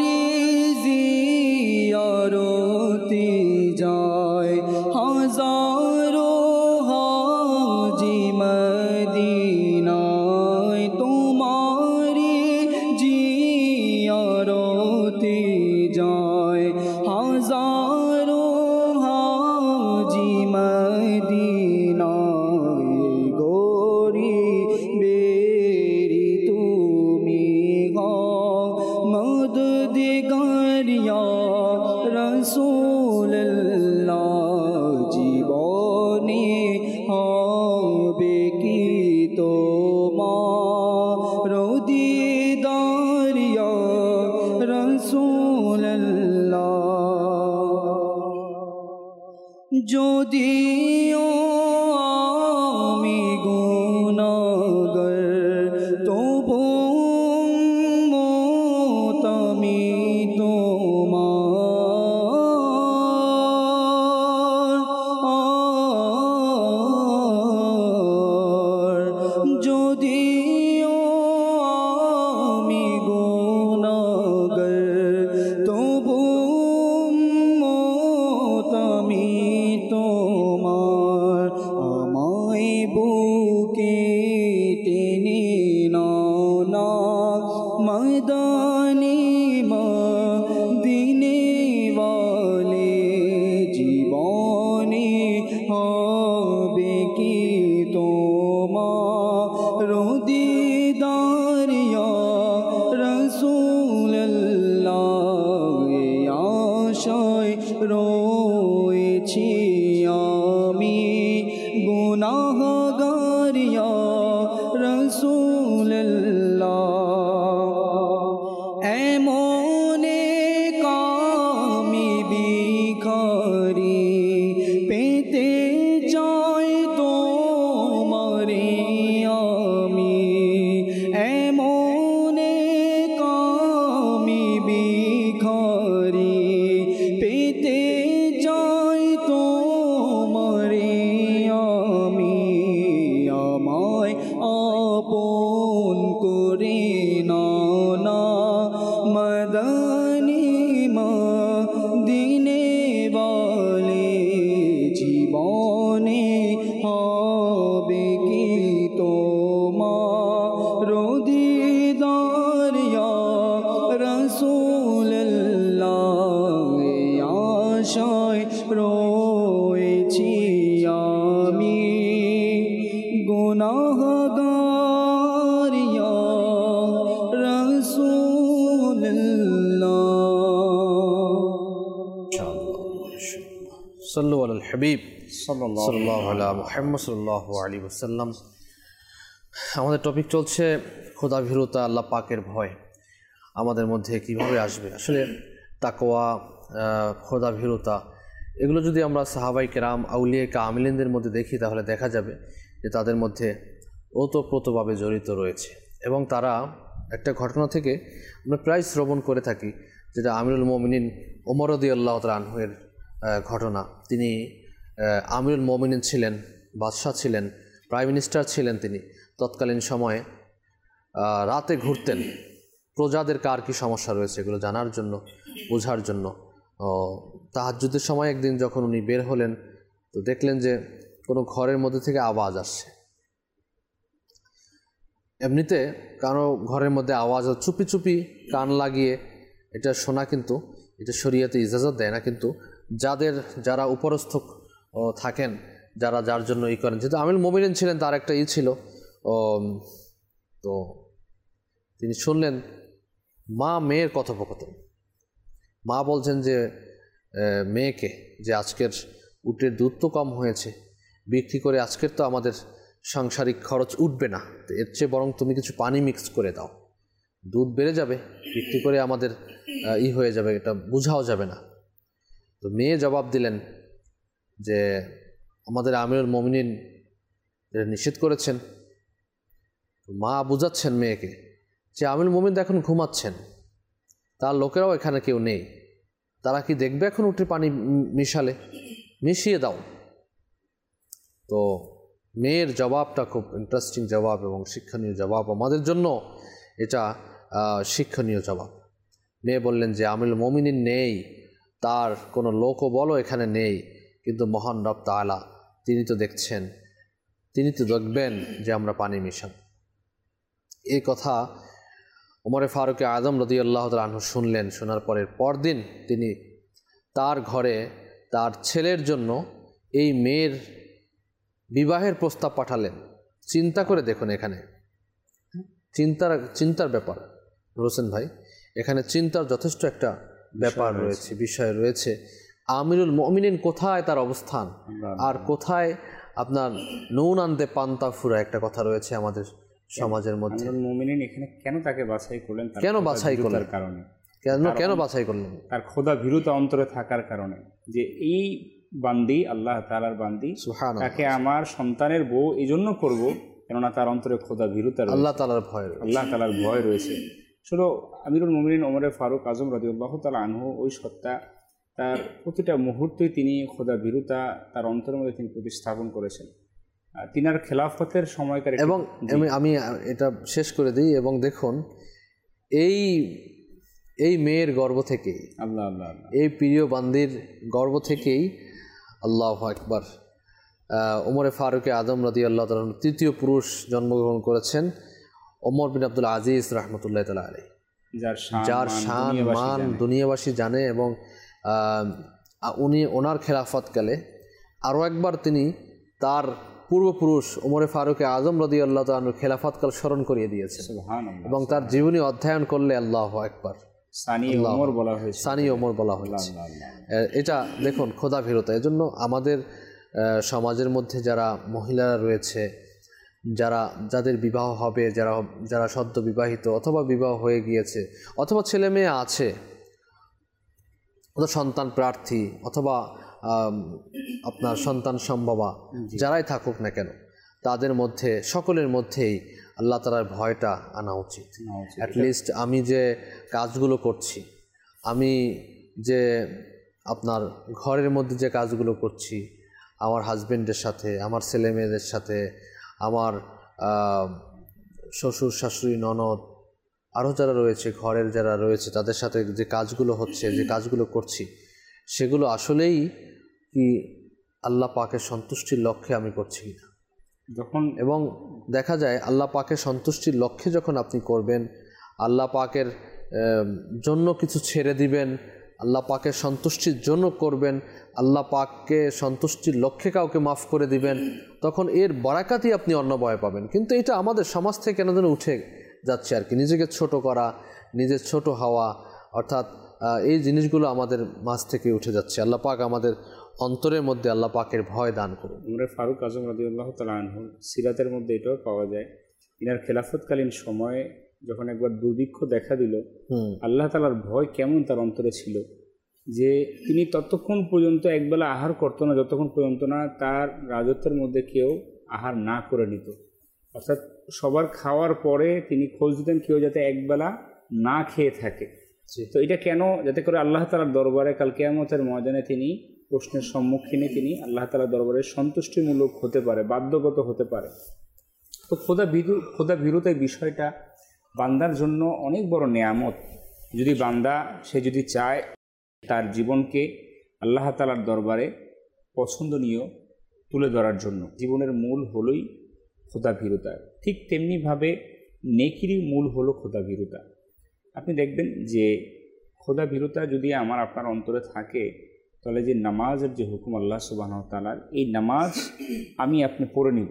Speaker 5: জিয়ারতে যায় হাজারো হাজি মদিনায় তোমার জিয়ারতে যায় হাজারো হাজি মদিনায় গরিবেরি তুমি মদদগার ইয়া রাসূলুল্লাহ জীবনে হবে কি তোমার দিদার ইয়া রাসূলুল্লাহ যদিও আমি গুনাহগার তবু আমি তোমার যদিও আমি গুনাহগার তবু আমি তোমার আমায় বুকে টেনে নাও না ময়দানে মদিনে ওয়ালে জীবনে হবে কি তোমার দিদার ইয়া রাসূলুল্লাহ আশায় রয়েছি আমি গুনাহগার ইয়া রাসূলুল্লাহ এমনে কামি ভিখারি পেতে চাই তোমারে আমি এমনে কামি ভিখারি পেতে চাই তোমারে আমি আমায় আপন করে নাও না মদনী মদিনে ওয়ালে জীবনে হবে কি তোমার দিদার ইয়া রাসূলুল্লাহ আশায় রয়েছি আমি গুনাহগার ইয়া রাসূলুল্লাহ
Speaker 2: সাল্লু আলাল হাবিব সাল্লাল্লাহু আলা মুহাম্মদ সাল্লাল্লাহু আলাইহি ওয়াসাল্লাম। আমাদের টপিক চলছে খোদাভীরুতা, আল্লাহ পাকের ভয় আমাদের মধ্যে কিভাবে আসবে। আসলে তাকওয়া, খোদাভীরুতা এগুলো যদি আমরা সাহাবাই কেরাম, আউলিয়া কামিলিনদের মধ্যে দেখি তাহলে দেখা যাবে যে তাদের মধ্যে ওতপ্রোতভাবে জড়িত রয়েছে। এবং তারা একটা ঘটনা থেকে আমরা প্রায় শ্রবণ করে থাকি, যেটা আমিরুল মোমিনিন ওমর রাদিয়াল্লাহু তাআলা আনহুর ঘটনা। তিনি আমিরুল মোমিনিন ছিলেন, বাদশাহ ছিলেন, প্রাইম মিনিস্টার ছিলেন। তিনি তৎকালীন সময়ে রাতে ঘুরতেন প্রজাদের কার কী সমস্যা রয়েছে এগুলো জানার জন্য, বোঝার জন্য। তাহাজ্জুদের সময় একদিন যখন উনি বের হলেন, তো দেখলেন যে কোনো ঘরের মধ্যে থেকে আওয়াজ আসছে। এমনিতে কারো ঘরের মধ্যে আওয়াজ চুপি চুপি কান লাগিয়ে এটা শোনা, কিন্তু এটা শরীয়তে ইজাজত দেয় না। কিন্তু যারা উপরস্থ থাকেন, যার জন্য ই করেন, যেহেতু আমিরুল মুমিনিন ছিলেন, তার একটা ছিল, তো তিনি শুনলেন মা মেয়ের কথোপকথন। মা বলছেন যে মেয়েকে যে আজকের উটের দুধ তো কম হয়েছে, বিক্রি করে আজকের তো আমাদের সাংসারিক খরচ উঠবে না, তো এর চেয়ে বরং তুমি কিছু পানি মিক্স করে দাও, দুধ বেড়ে যাবে, বিক্রি করে আমাদের হয়ে যাবে, এটা বোঝাও যাবে না। তো মেয়ে জবাব দিলেন যে আমাদের আমিরুল মুমিনিন নিষেধ করেছেন। মা বুঝাচ্ছেন মেয়েকে যে আমিরুল মুমিনিন এখন ঘুমাচ্ছেন, তার লোকেরাও এখানে কেউ নেই, তারা কি দেখবে এখন উঠে পানি মিশিয়ে দাও। তো মেয়ের জবাবটা খুব ইন্টারেস্টিং জবাব এবং শিক্ষণীয় জবাব, আমাদের জন্য এটা শিক্ষণীয় জবাব। মেয়ে বললেন যে আমিরুল মুমিনিন নেই, তার কোনো লোকও বলো এখানে নেই, কিন্তু মহান রব তাআলা তিনি তো দেখছেন, তিনি তো দেখবেন যে আমরা পানি মিশাব। এই কথা ওমরে ফারুক আজম রাদিয়াল্লাহু তাআলা আনহু শুনলেন। শোনার পরের পরদিন তিনি তার ঘরে তার ছেলের জন্য এই মেয়ের বিবাহের প্রস্তাব পাঠালেন। চিন্তা করে দেখুন, এখানে চিন্তার ব্যাপার হোসেন ভাই, এখানে চিন্তার যথেষ্ট একটা ব্যাপার রয়েছে, বিষয় রয়েছে। আমিরুল মুমিনিন কোথায় তার অবস্থান, আর কোথায় আপনার নুন আনতে পান্তা ফুরা একটা কথা রয়েছে আমাদের সমাজের মধ্যে।
Speaker 6: আমিরুল মুমিনিন এখানে কেন তাকে বাছাই করলেন?
Speaker 2: কেন বাছাই করলেন?
Speaker 6: কারণে
Speaker 2: কেন বাছাই করলেন?
Speaker 6: তার খোদা ভীরুতা অন্তরে থাকার কারণে, যে এই বান্দি আল্লাহ তাআলার বান্দি, তাকে আমার সন্তানের বউ এই জন্য করবো কেননা তার অন্তরে খোদা ভীরুতা, আল্লাহ তাআলার ভয় রয়েছে। শুধু আমিরুল মুমিনিন ওমরে ফারুক আজম রাদিয়াল্লাহু তাআলা আনহু ওই সত্তা, তার প্রতিটা মুহূর্তেই তিনি খোদা ভীরুতা তার অন্তরের মধ্যে তিনি প্রতিস্থাপন করেছেন। তিনার খেলাফতের সময়কার,
Speaker 2: এবং আমি এটা শেষ করে দিই, এবং দেখুন এই মেয়ের গর্ভ থেকেই,
Speaker 6: আল্লাহ
Speaker 2: এই প্রিয় বান্দির গর্ভ থেকেই আল্লাহু আকবার ওমরে ফারুক আজম রাদিয়াল্লাহু তাআলা তৃতীয় পুরুষ জন্মগ্রহণ করেছেন, ওমর বিন আব্দুল আজিজ রাহমাতুল্লাহি তাআলা আলাইহি, যার শান মান দুনিয়াবাসী জানে। এবং ওনার খেলাফতকালে আরও একবার তিনি তার পূর্বপুরুষ ওমরে ফারুক আজম রাদিয়াল্লাহু তাআলা আনহুর খেলাফতকাল স্মরণ করিয়ে দিয়েছেন, এবং তার জীবনী অধ্যয়ন করলে আল্লাহু আকবার সানি ওমর বলা হয়েছে। এটা দেখুন খোদা ভীরুতা। এজন্য আমাদের সমাজের মধ্যে যারা মহিলারা রয়েছে, যাদের বিবাহ হবে, যারা সদ্য বিবাহিত অথবা বিবাহ হয়ে গিয়েছে, অথবা ছেলে মেয়ে আছে, অথবা সন্তান প্রার্থী, অথবা আপনার সন্তান সম্ভবা, যারাই থাকুক না কেন, তাদের মধ্যে সকলের মধ্যেই আল্লাহ তাআলার ভয়টা আনা উচিত। অ্যাটলিস্ট আমি যে কাজগুলো করছি, আমি যে আপনার ঘরের মধ্যে যে কাজগুলো করছি, আমার হাজবেন্ডের সাথে, আমার ছেলে মেয়েদের সাথে, আমার শ্বশুর শাশুড়ি ননদ, আরও যারা রয়েছে, ঘরের যারা রয়েছে, তাদের সাথে যে কাজগুলো হচ্ছে, যে কাজগুলো করছি, সেগুলো আসলেই কি আল্লাহ পাকের সন্তুষ্টির লক্ষ্যে আমি করছি কিনা। এবং দেখা যায় আল্লাহ পাকের সন্তুষ্টির লক্ষ্যে যখন আপনি করবেন, আল্লাহ পাকের জন্য কিছু ছেড়ে দিবেন, আল্লাহ পাকের সন্তুষ্টির জন্য করবেন, আল্লাহ পাককে সন্তুষ্টির লক্ষ্যে কাউকে মাফ করে দিবেন, তখন এর বারাকাতই আপনি অন্য ভয় পাবেন। কিন্তু এটা আমাদের সমাজ থেকে কেন যেন উঠে যাচ্ছে আর কি, নিজেকে ছোট করা, নিজের ছোট হওয়া, অর্থাৎ এই জিনিসগুলো আমাদের মাঝ থেকে উঠে যাচ্ছে। আল্লাহ পাক আমাদের অন্তরের মধ্যে আল্লাহ পাকের ভয় দান করুন।
Speaker 6: ওমরে ফারুক আজম রাদিয়াল্লাহু তাআলা আনহু সিরাতের মধ্যে এটাও পাওয়া যায়, ইনার খেলাফতকালীন সময়ে যখন একবার দুর্ভিক্ষ দেখা দিল, আল্লাহ তাআলার ভয় কেমন তার অন্তরে ছিল, যে তিনি ততক্ষণ পর্যন্ত একবেলা আহার করতো না যতক্ষণ পর্যন্ত না তার রাজত্বের মধ্যে কেউ আহার না করে নিত। অর্থাৎ সবার খাওয়ার পরে তিনি খোঁজ দিতেন কেউ যাতে একবেলা না খেয়ে থাকে। তো এটা কেন? যাতে করে আল্লাহ তাআলার দরবারে কাল কিয়ামতের ময়দানে তিনি প্রশ্নের সম্মুখীনে তিনি আল্লাহ তাআলার দরবারে সন্তুষ্টিমূলক হতে পারে, বাধ্যগত হতে পারে। তো খোদা ভীরুতা এই বিষয়টা বান্দার জন্য অনেক বড় নেয়ামত। যদি বান্দা সে যদি চায় তার জীবনকে আল্লাহ তাআলার দরবারে পছন্দনীয় তুলে ধরার জন্য, জীবনের মূল হলোই খোদা ভীরুতা। ঠিক তেমনিভাবে নেকিরই মূল হলো খোদা ভীরুতা। আপনি দেখবেন যে খোদা ভীরুতা যদি আমার আপনার অন্তরে থাকে, তাহলে যে নামাজের যে হুকুম আল্লাহ সুবহানাহু ওয়া তাআলার, এই নামাজ আমি আপনি পড়ে নিব।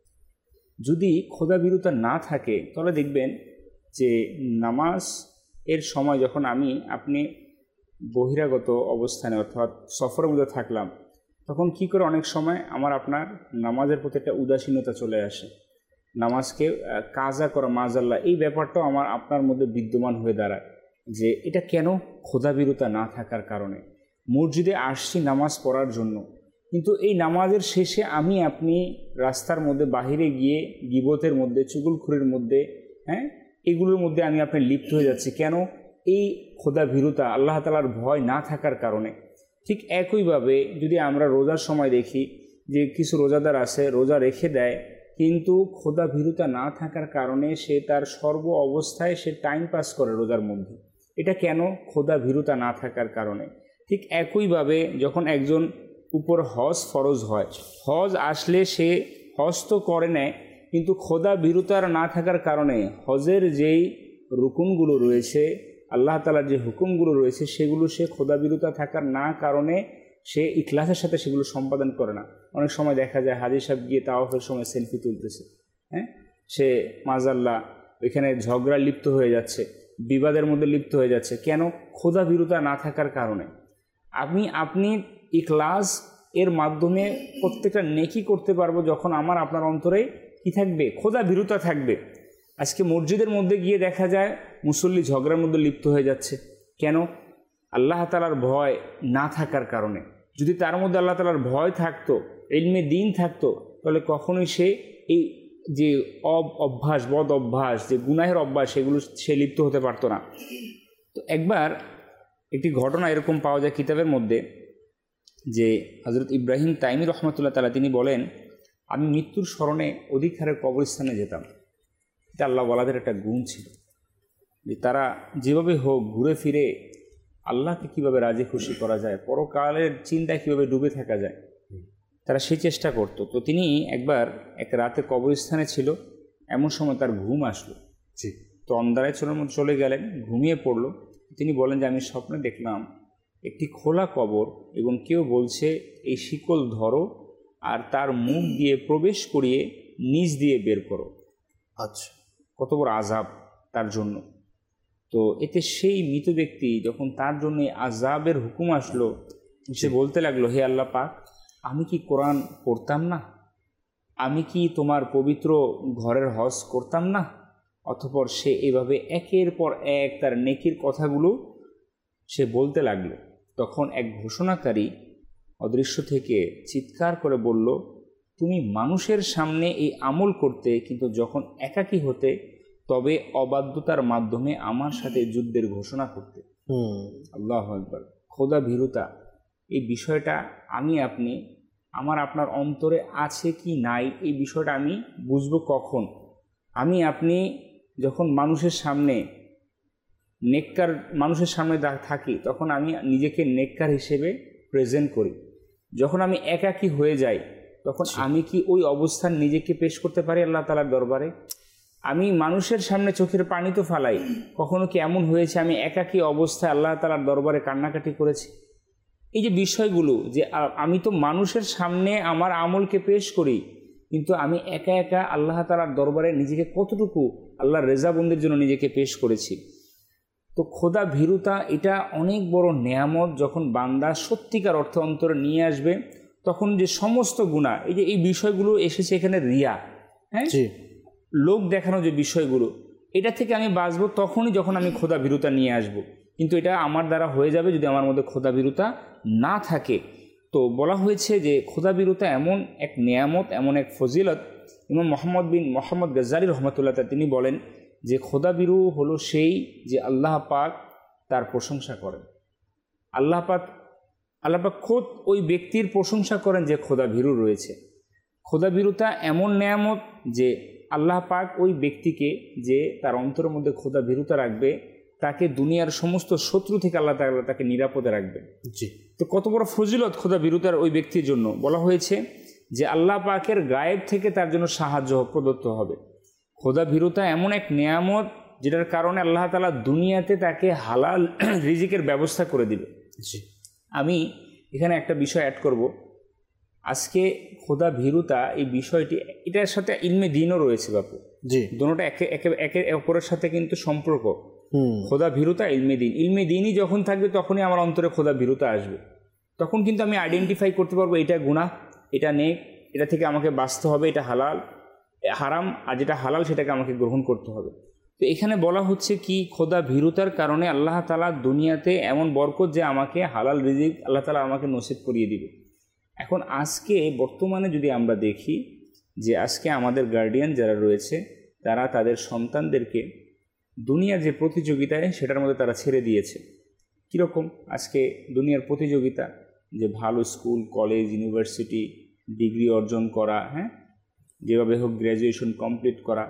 Speaker 6: যদি খোদা ভীরুতা না থাকে তাহলে দেখবেন যে নামাজ এর সময় যখন আমি আপনি বহিরাগত অবস্থানে অর্থাৎ সফরের মধ্যে থাকলাম, তখন কি করে অনেক সময় আমার আপনার নামাজের প্রতি একটা উদাসীনতা চলে আসে, নামাজকে কাজা করা মাজাল্লাহ এই ব্যাপারটাও আমার আপনার মধ্যে বিদ্যমান হয়ে দাঁড়ায়। যে এটা কেন? খোদা ভীরুতা না থাকার কারণে। মসজিদে আসছি নামাজ পড়ার জন্য, কিন্তু এই নামাজের শেষে আমি আপনি রাস্তার মধ্যে বাহিরে গিয়ে গীবতের মধ্যে, চুগলখুরির মধ্যে, এগুলোর মধ্যে আমি আপনি লিপ্ত হয়ে যাচ্ছি। কেন? এই খোদা ভীরুতা, আল্লাহ তাআলার ভয় না থাকার কারণে। ঠিক একইভাবে যদি আমরা রোজার সময় দেখি যে কিছু রোজাদার আছে রোজা রেখে দেয়, কিন্তু খোদা ভীরুতা না থাকার কারণে সে তার সর্ব অবস্থায় সে টাইম পাস করে রোজার মধ্যে। এটা কেন? খোদা ভীরুতা না থাকার কারণে। ঠিক একইভাবে যখন একজন উপর হজ ফরজ হয়, হজ আসলে সে হজ তো করে নেয়, কিন্তু খোদা ভীরুতার না থাকার কারণে হজের যেই রুকুনগুলো রয়েছে, আল্লাহ তাআলার যে হুকুমগুলো রয়েছে, সেগুলো সে খোদা ভীরুতা থাকার না কারণে সে ইখলাসের সাথে সেগুলো সম্পাদন করে না। অনেক সময় দেখা যায় হাজী সাহেব গিয়ে তাওয়াফের সময় সেলফি তুলতেছে, সে মাজাল্লাহ ওইখানে ঝগড়া লিপ্ত হয়ে যাচ্ছে, বিবাদের মধ্যে লিপ্ত হয়ে যাচ্ছে। কেন? খোদা ভীরুতা না থাকার কারণে। আপনি ইখলাস এর মাধ্যমে প্রত্যেকটা নেকি করতে পারবো যখন আমার আপনার অন্তরে কি থাকবে? খোদা ভীরুতা থাকবে। আজকে মসজিদের মধ্যে গিয়ে দেখা যায় মুসল্লি ঝগড়ার মধ্যে লিপ্ত হয়ে যাচ্ছে। কেন? আল্লাহ তাআলার ভয় না থাকার কারণে। যদি তার মধ্যে আল্লাহ তাআলার ভয় থাকতো, ইলমে দ্বীন থাকতো, তাহলে কখনোই সে এই যে অভ্যাস, বদ অভ্যাস, যে গুনাহের অভ্যাস, সেগুলো সে লিপ্ত হতে পারতো না। তো একবার একটি ঘটনা এরকম পাওয়া যায় কিতাবের মধ্যে, যে হযরত ইব্রাহিম তাইমি রহমতুল্লাহ তাআলা তিনি বলেন, আমি মৃত্যুর স্মরণে অধিক হারে কবরস্থানে যেতাম। এটা আল্লাহ ওয়ালাদের একটা গুণ ছিল, যে তারা যেভাবে হোক ঘুরে ফিরে আল্লাহকে কীভাবে রাজি খুশি করা যায়, পরকালের চিন্তায় কীভাবে ডুবে থাকা যায়, তারা সেই চেষ্টা করত। তো তিনি একবার এক রাতে কবরস্থানে ছিল, এমন সময় তার ঘুম আসলো। তো অন্ধারে চলে গেলেন, ঘুমিয়ে পড়ল। তিনি বলেন যে আমি স্বপ্নে দেখলাম একটি খোলা কবর, এবং কেউ বলছে এই শিকল ধরো আর তার মুখ দিয়ে প্রবেশ করিয়ে নিচ দিয়ে বের করো।
Speaker 2: আচ্ছা,
Speaker 6: কত বড় আযাব তার জন্য। তো এতে সেই মৃত ব্যক্তি যখন তার জন্য আযাবের হুকুম আসলো, সে বলতে লাগলো, হে আল্লাহ পাক, আমি কি কোরআন পড়তাম না? আমি কি তোমার পবিত্র ঘরের হজ করতাম না? অতঃপর সে এভাবে একের পর এক তার নেকির কথাগুলো সে বলতে লাগলো। তখন এক ঘোষণাকারী অদৃশ্য থেকে চিৎকার করে বলল, তুমি মানুষের সামনে এই আমল করতে, কিন্তু যখন একাকী হতে তবে অবাধ্যতার মাধ্যমে আমার সাথে যুদ্ধের ঘোষণা করতে। আল্লাহু আকবার। খোদা ভীরুতা এই বিষয়টা আমি আপনি, আমার আপনার অন্তরে আছে কি নাই, এই বিষয়টা আমি বুঝবো কখন? আমি আপনি যখন মানুষের সামনে থাকি, তখন আমি নিজেকে নেককার হিসেবে প্রেজেন্ট করি। যখন আমি একাকী হয়ে যাই, তখন আমি কি ওই অবস্থান নিজেকে পেশ করতে পারি আল্লাহ তাআলার দরবারে? আমি মানুষের সামনে চোখের পানি তো ফালাই, কখনো কি এমন হয়েছে আমি একাকী অবস্থায় আল্লাহ তাআলার দরবারে কান্নাকাটি করেছি? এই যে বিষয়গুলো, যে আমি তো মানুষের সামনে আমার আমলকে পেশ করি, কিন্তু আমি একা একা আল্লাহ তাআলার দরবারে নিজেকে কতটুকু আল্লাহর রেজাবন্দির জন্য নিজেকে পেশ করেছি। তো খোদা ভীরুতা এটা অনেক বড় নেয়ামত। যখন বান্দা সত্যিকার অর্থে অন্তরে নিয়ে আসবে, তখন যে সমস্ত গুনাহ, এই যে এই বিষয়গুলো এসেছে এখানে রিয়া, লোক দেখানো যে বিষয়গুলো, এটা থেকে আমি বাঁচবো তখনই যখন আমি খোদা ভীরুতা নিয়ে আসব। কিন্তু এটা আমার দ্বারা হয়ে যাবে যদি আমার মধ্যে খোদা ভীরুতা না থাকে। তো বলা হয়েছে যে খোদা ভীরুতা এমন এক নেয়ামত, এমন এক ফজিলত, ইমাম মোহাম্মদ গজ্জালি রহমতুল্লাহ তিনি বলেন যে খোদাভীরু হলো সেই যে আল্লাহ পাক তার প্রশংসা করেন। আল্লাহ পাক খোদ ওই ব্যক্তির প্রশংসা করেন যে খোদাভীরু রয়েছে। খোদাভীরুতা এমন নেয়ামত যে আল্লাহ পাক ওই ব্যক্তিকে যে তার অন্তরের মধ্যে খোদাভীরুতা রাখবে, তাকে দুনিয়ার সমস্ত শত্রু থেকে আল্লাহ তাআলা তাকে নিরাপদে রাখবেন।
Speaker 2: জি,
Speaker 6: তো কত বড় ফজিলত খোদাভীরুতার ওই ব্যক্তির জন্য। বলা হয়েছে যে আল্লাহ পাকের গায়েব থেকে তার জন্য সাহায্য প্রদত্ত হবে। খোদাভীরুতা এমন এক নেয়ামত যেটার কারণে আল্লাহ তাআলা দুনিয়াতে তাকে হালাল রিজিকের ব্যবস্থা করে দিবে।
Speaker 2: জি,
Speaker 6: আমি এখানে একটা বিষয় অ্যাড করব। আজকে খোদাভীরুতা এই বিষয়টি, এটার সাথে ইলমে দ্বীনও রয়েছে বাপু।
Speaker 2: জি,
Speaker 6: দুটোটা একে অপরের সাথে কিন্তু সম্পর্ক। খোদাভীরুতা ইলমে দ্বীনই যখন থাকবে তখনই আমার অন্তরে খোদাভীরুতা আসবে। তখন কিন্তু আমি আইডেন্টিফাই করতে পারবো এটা গুনাহ, এটা নেক, এটা থেকে আমাকে বাঁচতে হবে, এটা হারাম, আর যেটা হালাল সেটাকে আমাকে গ্রহণ করতে হবে। তো এখানে বলা হচ্ছে কি, খোদাভীরুতার কারণে আল্লাহ তাআলা দুনিয়াতে এমন বরকত যে আমাকে হালাল রিজিক আল্লাহ তাআলা আমাকে নসিব করিয়ে দিবে। এখন আজকে বর্তমানে যদি আমরা দেখি যে আজকে আমাদের গার্ডিয়ান যারা রয়েছে তারা তাদের সন্তানদেরকে দুনিয়ার যে প্রতিযোগিতায় সেটার মধ্যে তারা ছেড়ে দিয়েছে। কীরকম? আজকে দুনিয়ার প্রতিযোগিতা, যে ভালো স্কুল, কলেজ, ইউনিভার্সিটি, ডিগ্রি অর্জন করা, যেভাবে হোক গ্র্যাজুয়েশন কমপ্লিট করা,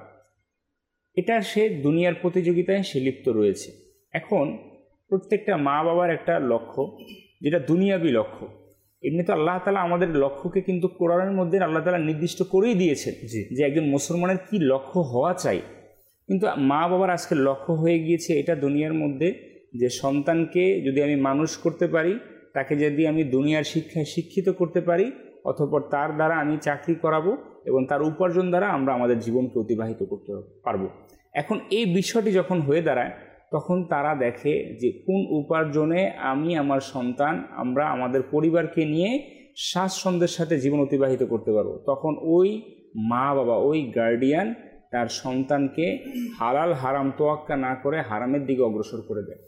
Speaker 6: এটা সে দুনিয়ার প্রতিযোগিতায় সে লিপ্ত রয়েছে। এখন প্রত্যেকটা মা বাবার একটা লক্ষ্য, যেটা দুনিয়াবী লক্ষ্য। এমনি তো আল্লাহ তাআলা আমাদের লক্ষ্যকে কিন্তু কোরআনের মধ্যে আল্লাহ তাআলা নির্দিষ্ট করেই দিয়েছেন যে একজন মুসলমানের কি লক্ষ্য হওয়া চাই। কিন্তু মা বাবার আজকে লক্ষ্য হয়ে গিয়েছে এটা দুনিয়ার মধ্যে, যে সন্তানকে যদি আমি মানুষ করতে পারি, তাকে যদি আমি দুনিয়ার শিক্ষায় শিক্ষিত করতে পারি, অতঃপর তার দ্বারা আমি চাকরি করাবো এবং তার উপার্জন দ্বারা আমরা আমাদের জীবনকে অতিবাহিত করতে পারবো। এখন এই বিষয়টি যখন হয়ে দাঁড়ায়, তখন তারা দেখে যে কোন উপার্জনে আমি আমার সন্তান, আমরা আমাদের পরিবারকে নিয়ে স্বাচ্ছন্দ্যের সাথে জীবন অতিবাহিত করতে পারবো। তখন ওই মা বাবা, ওই গার্ডিয়ান তার সন্তানকে হালাল হারাম তোয়াক্কা না করে হারামের দিকে অগ্রসর করে দেয়।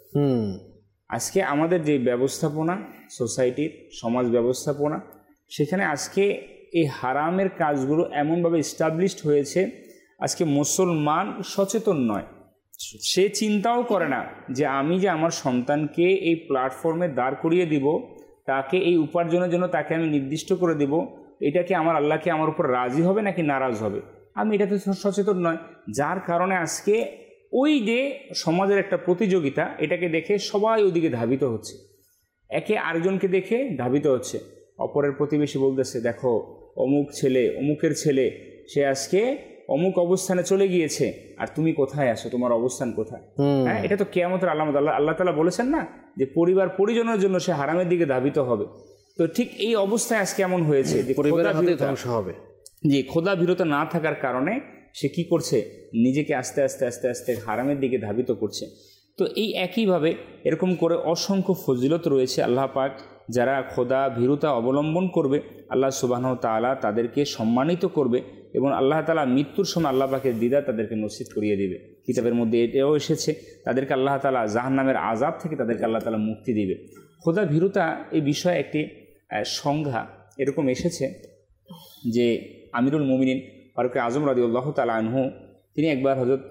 Speaker 6: আজকে আমাদের যে ব্যবস্থাপনা, সোসাইটির সমাজ ব্যবস্থাপনা, সেখানে আজকে এই হারামের কাজগুলো এমনভাবে এস্টাবলিশড হয়েছে, আজকে মুসলমান সচেতন নয়। সে চিন্তাও করে না যে আমি যে আমার সন্তানকে এই প্ল্যাটফর্মে দাঁড় করিয়ে দিব, তাকে এই উপার্জনের জন্য তাকে আমি নির্দিষ্ট করে দিব, এটা কি আমার আল্লাহকে আমার উপর রাজি হবে নাকি নারাজ হবে, আমি এটাতে সচেতন নয়। যার কারণে আজকে ওই যে সমাজের একটা প্রতিযোগিতা, এটাকে দেখে সবাই ওইদিকে ধাবিত হচ্ছে, একে আরেকজনকে দেখে ধাবিত হচ্ছে। অপরের প্রতিবেশী বলতেছে, দেখো অমুক ছেলে, অমুকের ছেলে, সে আজকে অমুক অবস্থানে চলে গিয়েছে, আর তুমি কোথায় আছো, তোমার অবস্থান কোথায়? এটা তো কিয়ামতের আলামত। আল্লাহ তাআলা বলেছেন না যে পরিবার পরিজনের জন্য সে হারামের দিকে ধাবিত হবে। তো ঠিক এই অবস্থায় আজকে এমন হয়েছে যে
Speaker 2: পরিবারের হাতে ধ্বংস হবে।
Speaker 6: যে খোদাভীরুতা না থাকার কারণে সে কি করছে, নিজেকে আস্তে আস্তে আস্তে আস্তে হারামের দিকে ধাবিত করছে। তো এই একইভাবে এরকম করে অসংখ্য ফজিলত রয়েছে। আল্লাহ পাক যারা খোদাভীরুতা অবলম্বন করবে, আল্লাহ সুবহানাহু ওয়া তাআলা তাদেরকে সম্মানিত করবে এবং আল্লাহ তাআলা মৃত্যুর সময় আল্লাহ পাকের দিদার তাদেরকে নসিব করিয়ে দিবে। কিতাবের মধ্যে এটাও এসেছে, তাদেরকে আল্লাহ তাআলা জাহান্নামের আযাব থেকে তাদেরকে আল্লাহ তাআলা মুক্তি দিবে। খোদাভীরুতা এই বিষয়ে একটি সংজ্ঞা এরকম এসেছে যে আমিরুল মুমিনিন ফারুক আজম রাদিয়াল্লাহু তাআলা আনহু, তিনি একবার হযরত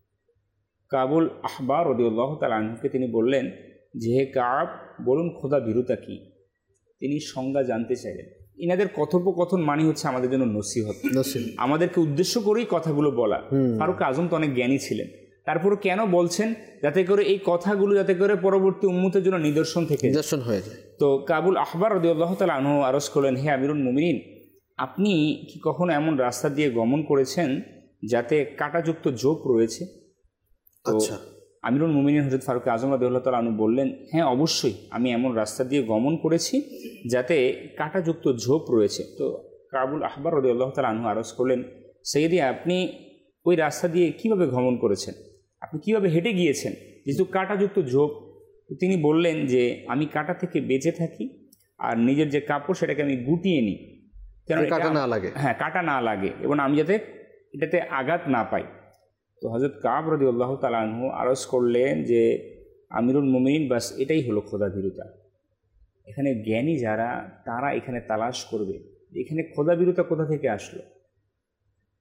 Speaker 6: কাবুল আহবার রাদিয়াল্লাহু তাআলা আনহুকে তিনি বললেন যে, হে কাব, বলুন খোদাভীরুতা কি? তিনি সংজ্ঞা জানতে চাইলেন। ইনাদের কথোপকথন মানে হচ্ছে আমাদের জন্য নসিহত, আমাদেরকে উদ্দেশ্য করেই কথাগুলো বলা। ফারুক আজম তো অনেক জ্ঞানী ছিলেন, তারপরে কেন বলছেন? যাতে করে এই কথাগুলো যাতে করে পরবর্তী উম্মতের জন্য নিদর্শন হয়ে যায়। তো কাবুল আহবার রাদিয়াল্লাহু তাআলা আনহু আরজ করলেন, হে আমিরুল মুমিনিন, আপনি কি কখনো এমন রাস্তা দিয়ে গমন করেছেন যাতে কাঁটাযুক্ত ঝোপ রয়েছে? আচ্ছা। আমিরুল মুমিনিন হযরত ফারুক আজম রাদিয়াল্লাহু তাআলা আনহু বললেন, হ্যাঁ অবশ্যই আমি এমন রাস্তা দিয়ে গমন করেছি যাতে কাঁটাযুক্ত ঝোপ রয়েছে। তো কাবুল আহবার রাদিয়াল্লাহু তাআলা আনহু আরজ করলেন, সাইয়্যিদি, আপনি ওই রাস্তা দিয়ে কিভাবে গমন করেছেন, আপনি কিভাবে হেঁটে গিয়েছেন যেহেতু কাঁটাযুক্ত ঝোপ? তিনি বললেন যে আমি কাঁটা থেকে বেঁচে থাকি আর নিজের যে কাপড় সেটাকে আমি গুটিয়ে নিই, কেন কাঁটা না লাগে, কাঁটা না লাগে এবং আমি যাতে এটাতে আঘাত না পাই। তো হযরত কাব রাদিয়াল্লাহু তাআলা আনহু আরজ করলেন যে আমিরুল মুমিনিন, বাস এটাই হলো খোদাভীরুতা। এখানে জ্ঞানী যারা, তারা এখানে তালাশ করবে এখানে খোদাভীরুতা কোথা থেকে আসলো।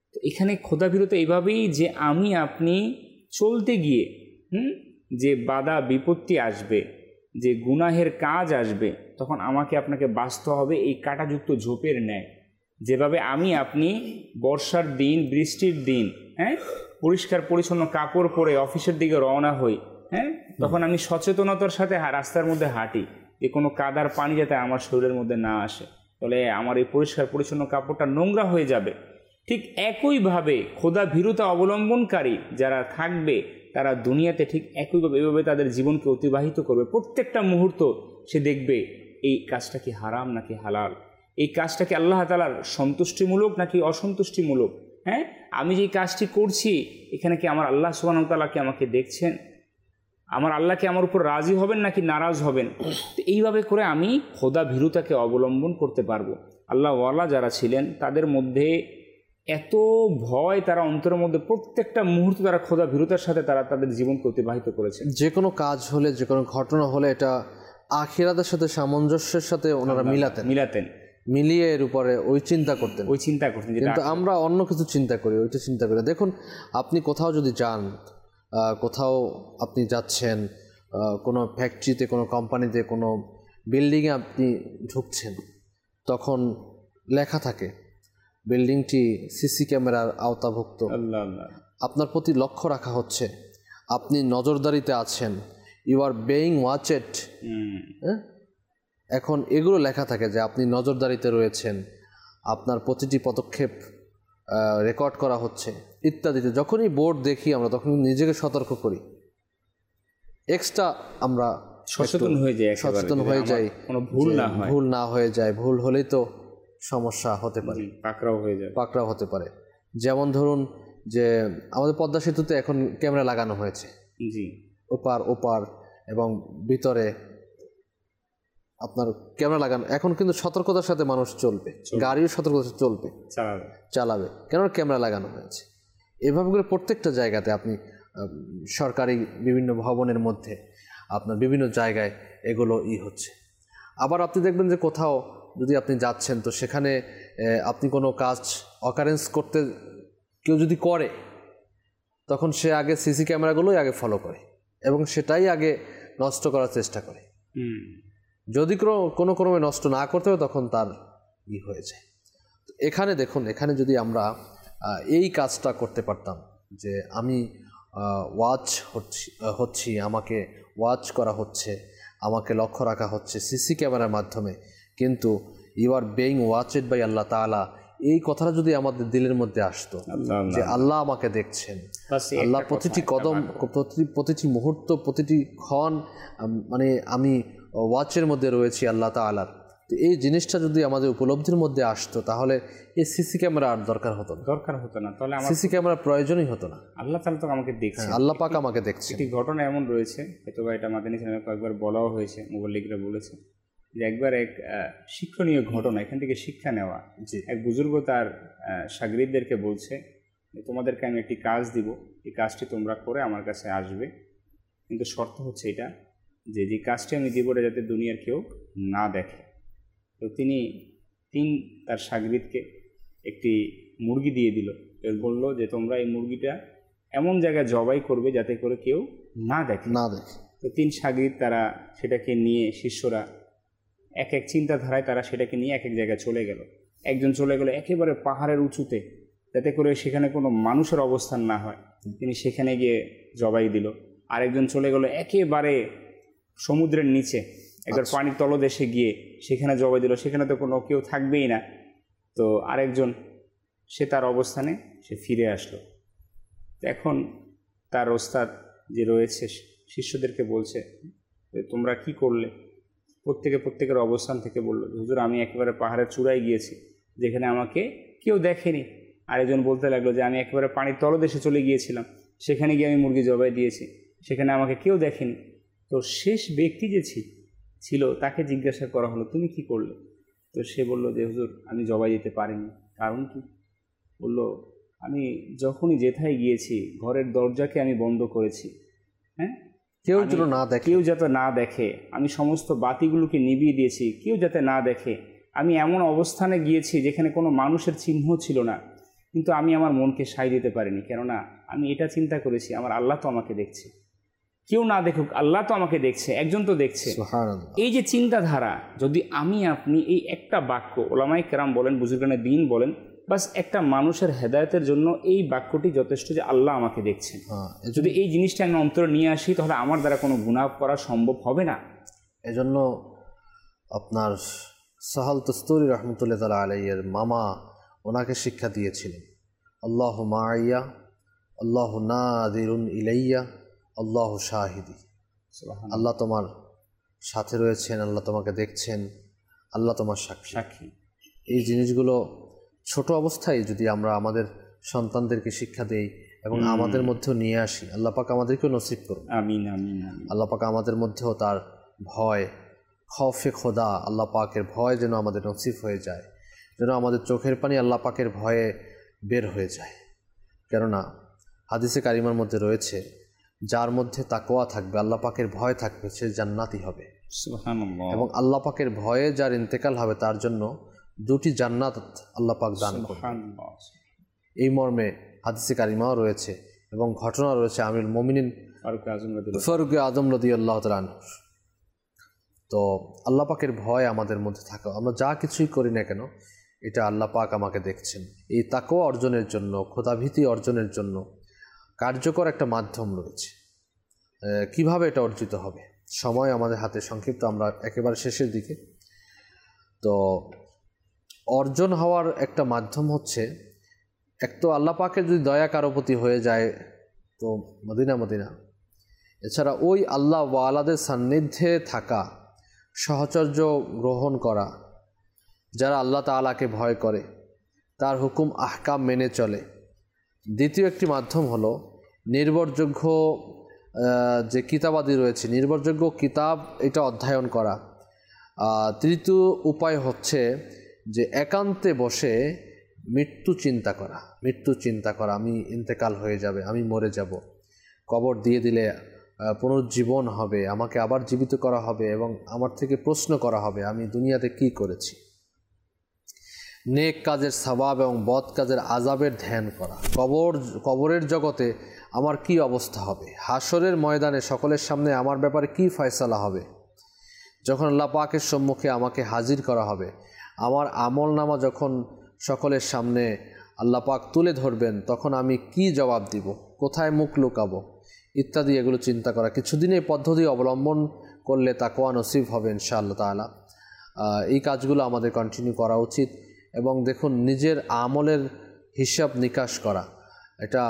Speaker 6: তো এখানে খোদাভীরতা এইভাবেই যে আমি আপনি চলতে গিয়ে যে বাধা বিপত্তি আসবে, যে গুনাহের কাজ আসবে, তখন আমাকে আপনাকে বাঁচতে হবে এই কাঁটাযুক্ত ঝোপের ন্যায়। যেভাবে আমি আপনি বর্ষার দিন, বৃষ্টির দিন, পরিষ্কার পরিচ্ছন্ন কাপড় পরে অফিসের দিকে রওনা হই, তখন আমি সচেতনতার সাথে রাস্তার মধ্যে হাঁটি যে কোনো কাদার পানি যাতে আমার শরীরের মধ্যে না আসে, তাহলে আমার এই পরিষ্কার পরিচ্ছন্ন কাপড়টা নোংরা হয়ে যাবে। ঠিক একইভাবে খোদা ভীরুতা অবলম্বনকারী যারা থাকবে তারা দুনিয়াতে ঠিক একইভাবে এভাবে তাদের জীবনকে অতিবাহিত করবে। প্রত্যেকটা মুহূর্ত সে দেখবে এই কাজটা কি হারাম নাকি হালাল, এই কাজটা কি আল্লাহ তাআলার সন্তুষ্টিমূলক নাকি অসন্তুষ্টিমূলক, আমি যে কাজটি করছি এখানে কি আমার আল্লাহ সুবহানাহু ওয়া তাআলা কি আমাকে দেখছেন, আমার আল্লাহ কি আমার উপর রাজি হবেন নাকি নারাজ হবেন। তো এইভাবে করে আমি খোদা ভীরুতাকে অবলম্বন করতে পারবো। আল্লাহ ওয়ালা যারা ছিলেন তাদের মধ্যে এত ভয়, তারা অন্তরের মধ্যে প্রত্যেকটা মুহূর্তে তারা খোদা ভীরুতার সাথে তারা তাদের জীবনকে অতিবাহিত করেছেন।
Speaker 2: যে কোনো কাজ হলে, যে কোনো ঘটনা হলে এটা আখিরাতের সাথে সামঞ্জস্যের সাথে ওনারা মিলাতেন, মিলিয়ে এর উপরে ওই চিন্তা করতেন। কিন্তু আমরা অন্য কিছু চিন্তা করি, ওইটা চিন্তা করি। দেখুন, আপনি কোথাও যদি যান, কোথাও আপনি যাচ্ছেন, কোনো ফ্যাক্টরিতে, কোনো কোম্পানিতে, কোনো বিল্ডিংয়ে আপনি ঢুকছেন, তখন লেখা থাকে বিল্ডিংটি সিসি ক্যামেরার আওতাভুক্ত, আপনার প্রতি লক্ষ্য রাখা হচ্ছে, আপনি নজরদারিতে আছেন, ইউ আর বেইং ওয়াচেড। এখন এগুলো লেখা থাকে যে আপনি নজরদারিতে রয়েছেন, আপনার প্রতিটি পদক্ষেপ রেকর্ড করা হচ্ছে ইত্যাদিতে। যখনই বোর্ড দেখি আমরা তখন নিজেকে সতর্ক করি, এক্সট্রা আমরা সচেতন হয়ে যাই,
Speaker 6: কোনো
Speaker 2: ভুল না হয়ে যায়। ভুল হলেই তো সমস্যা হতে পারে, পাকড়াও হতে পারে। যেমন ধরুন যে আমাদের পদ্মা সেতুতে এখন ক্যামেরা লাগানো হয়েছে, ওপার এবং ভিতরে আপনার ক্যামেরা লাগানো। এখন কিন্তু সতর্কতার সাথে মানুষ চলবে, গাড়িও সতর্কতার সাথে চালাবে, কেন ক্যামেরা লাগানো হয়েছে। এভাবে করে প্রত্যেকটা জায়গাতে আপনি সরকারি বিভিন্ন ভবনের মধ্যে আপনার বিভিন্ন জায়গায় এগুলো হচ্ছে। আবার আপনি দেখবেন যে কোথাও যদি আপনি যাচ্ছেন, তো সেখানে আপনি কোনো কাজ অকারেন্স করতে কেউ যদি করে, তখন সে আগে সিসি ক্যামেরাগুলোই আগে ফলো করে এবং সেটাই আগে নষ্ট করার চেষ্টা করে। যদি কোনো ক্রমে নষ্ট না করতে হবে তখন তার হয়ে যায়। এখানে দেখুন, এখানে যদি আমরা এই কাজটা করতে পারতাম যে আমি ওয়াচ হচ্ছি, আমাকে ওয়াচ করা হচ্ছে, আমাকে লক্ষ্য রাখা হচ্ছে সিসি ক্যামেরার মাধ্যমে, কিন্তু you are being watched by Allah তাআলা, এই কথাটা যদি আমাদের দিলের মধ্যে আসতো যে আল্লাহ আমাকে দেখছেন, আল্লাহ প্রতিটি কদম, প্রতিটি মুহূর্ত, প্রতিটি ক্ষণ মানে আমি ওয়াচের মধ্যে রয়েছি আল্লাহ তাআলার, তো এই জিনিসটা যদি আমাদের উপলব্ধির মধ্যে আসতো তাহলে এই সিসি ক্যামেরা আর দরকার হতো না, তাহলে সিসি ক্যামেরার প্রয়োজনই হতো না।
Speaker 6: আল্লাহ তাআলা তো আমাকে দেখছেন,
Speaker 2: আল্লাহ পাক আমাকে দেখছেন।
Speaker 6: একটি ঘটনা এমন রয়েছে, হয়তো বা এটা মাদানী চ্যানেলে কয়েকবার বলাও হয়েছে, মুবল্লিগরা বলেছে যে একবার এক শিক্ষণীয় ঘটনা, এখান থেকে শিক্ষা নেওয়া। এক বুজুর্গ তার শাগরিদদেরকে বলছে, তোমাদেরকে আমি একটি কাজ দিব, এই কাজটি তোমরা করে আমার কাছে আসবে, কিন্তু শর্ত হচ্ছে এটা যে কাজটি আমি দিব এটা যাতে দুনিয়ার কেউ না দেখে। তো তিনি তার শাগরিদকে একটি মুরগি দিয়ে দিল, এর বলল যে তোমরা এই মুরগিটা এমন জায়গায় জবাই করবে যাতে করে কেউ না দেখে। তো 3 শাগরিদ তারা সেটাকে নিয়ে, শিষ্যরা এক এক চিন্তাধারায় তারা সেটাকে নিয়ে এক এক জায়গায় চলে গেল। একজন চলে গেল একেবারে পাহাড়ের উঁচুতে, যাতে করে সেখানে কোনো মানুষের অবস্থান না হয়, তিনি সেখানে গিয়ে জবাই দিল। আরেকজন চলে গেল একেবারে সমুদ্রের নিচে, একবার পানির তলদেশে গিয়ে সেখানে জবাই দিল, সেখানে তো কোনো কেউ থাকবেই না। তো আরেকজন সে তার অবস্থানে সে ফিরে আসলো। এখন তার ওস্তাদ যে রয়েছে শিষ্যদেরকে বলছে যে তোমরা কি করলে? প্রত্যেকের অবস্থান থেকে বলল, হুজুর আমি একেবারে পাহাড়ের চূড়ায় গিয়েছি যেখানে আমাকে কেউ দেখেনি। আরেকজন বলতে লাগলো যে আমি একেবারে পানির তলদেশে চলে গিয়েছিলাম, সেখানে গিয়ে আমি মুরগি জবাই দিয়েছি, সেখানে আমাকে কেউ দেখেনি। তো শেষ ব্যক্তি যে ছিল তাকে জিজ্ঞাসা করা হলো তুমি কি করলে? তো সে বলল যে হুজুর আমি জবাই দিতে পারিনি। কারণ কি? বলল আমি যখনই যেথায় গিয়েছি ঘরের দরজাকে আমি বন্ধ করেছি, কেউ যাতে না দেখে, আমি সমস্ত বাতিগুলোকে নিভিয়ে দিয়েছি কেউ যাতে না দেখে। আমি এমন অবস্থানে গিয়েছি যেখানে কোনো মানুষের চিহ্ন ছিল না, কিন্তু আমি আমার মনকে সায় দিতে পারিনি, কেননা আমি এটা চিন্তা করেছি আমার আল্লাহ তো আমাকে দেখছে, কেউ না দেখুক আল্লাহ তো আমাকে দেখছে, একজন তো দেখছে।
Speaker 2: সুবহানাল্লাহ।
Speaker 6: এই যে চিন্তাধারা, যদি আমি আপনি এই একটা বাক্য, ওলামায়ে কেরাম বলেন, বুজুর্গানে দ্বীন বলেন, বাস একটা মানুষের হেদায়েতের জন্য এই বাক্যটি যথেষ্ট যে আল্লাহ আমাকে দেখছেন, যদি এই জিনিসটা আমি অন্তরে নিয়ে আসি তাহলে আমার দ্বারা কোনো গুনাহ করা সম্ভব হবে না।
Speaker 2: এজন্য আপনার সাহাল তুস্তুরি রহমতুল্লাহ তাআলা আলাইহির মামা ওনাকে শিক্ষা দিয়েছিলেন, আল্লাহু মাইয়া, আল্লাহু নাযিরুন ইলাইয়া, আল্লাহু শাহিদি। আল্লাহ তোমার সাথে রয়েছেন, আল্লাহ তোমাকে দেখছেন, আল্লাহ তোমার সাক্ষী। এই জিনিসগুলো ছোট অবস্থায় যদি আমরা আমাদের সন্তানদেরকে শিক্ষা দেই এবং আমাদের মধ্যেও নিয়ে আসি, আল্লাহ পাক আমাদেরকেও নসিব করুন।
Speaker 6: আমিন আমিন।
Speaker 2: আল্লাহ পাক আমাদের মধ্যেও তার ভয়, খৌফে খোদা, আল্লাহ পাকের ভয় যেন আমাদের নসিব হয়ে যায়, যেন আমাদের চোখের পানি আল্লাহ পাকের ভয়ে বের হয়ে যায়। কেননা হাদিসে কারিমার মধ্যে রয়েছে, যার মধ্যে তাকওয়া থাকবে, আল্লাহ পাকের ভয় থাকবে, সে জান্নাতি হবে।
Speaker 6: সুবহানাল্লাহ। এবং
Speaker 2: আল্লাহ পাকের ভয়ে যার ইন্তেকাল হবে তার জন্য 2টি জান্নাত আল্লাহ পাক দান করবেন। এই মর্মে হাদিসে কারিমাও রয়েছে এবং ঘটনা রয়েছে আমিরুল মুমিনিন ফারুক আজম রাদিয়াল্লাহু তাআলা আনহু। তো আল্লাহ পাকের ভয় আমাদের মধ্যে থাকা, আমরা যা কিছুই করি না কেন এটা আল্লাহ পাক আমাকে দেখছেন, এই তাকওয়া অর্জনের জন্য, খোদাভীতি অর্জনের জন্য কার্যকর একটা মাধ্যম রয়েছে। কিভাবে এটা অর্জিত হবে? সময় আমাদের হাতে সংক্ষিপ্ত, আমরা একেবারে শেষের দিকে। তো অর্জন হওয়ার একটা মাধ্যম হচ্ছে, এক তো আল্লাহ পাকের যদি দয়া কারো প্রতি হয়ে যায় তো মদিনা, এছাড়া ওই আল্লাহ ওয়ালাদের সান্নিধ্যে থাকা, সাহচর্য গ্রহণ করা, যারা আল্লাহ তাআলাকে ভয় করে, তার হুকুম আহকাম মেনে চলে। দ্বিতীয় একটি মাধ্যম হলো নির্ভরযোগ্য যে কিতাবাদি রয়েছে, নির্ভরযোগ্য কিতাব এটা অধ্যয়ন করা। তৃতীয় উপায় হচ্ছে যে একান্তে বসে মৃত্যু চিন্তা করা, আমি ইন্তেকাল হয়ে যাবে, আমি মরে যাব, কবর দিয়ে দিলে পুনর্জীবন হবে, আমাকে আবার জীবিত করা হবে এবং আমার থেকে প্রশ্ন করা হবে আমি দুনিয়াতে কি করেছি। নেক কাজের সওয়াব এবং বদ কাজের আযাবের ধ্যান করা, কবরের জগতে আমার কি অবস্থা হবে, হাসরের ময়দানে সকলের সামনে আমার ব্যাপারে কি ফয়সালা হবে, যখন আল্লাহ পাকের সম্মুখে আমাকে হাজির করা হবে, আমার আমলনামা যখন সকলের সামনে আল্লাহ পাক তুলে ধরবেন তখন আমি কি জবাব দিব, কোথায় মুখ লুকাবো ইত্যাদি, এগুলো চিন্তা করা। কিছুদিন এই পদ্ধতি অবলম্বন করলে তাকওয়া নসিব হবে ইনশাআল্লাহ তাআলা। এই কাজগুলো আমাদের কন্টিনিউ করা উচিত। এবং দেখুন, নিজের আমলের হিসাব নিকাশ করা, এটা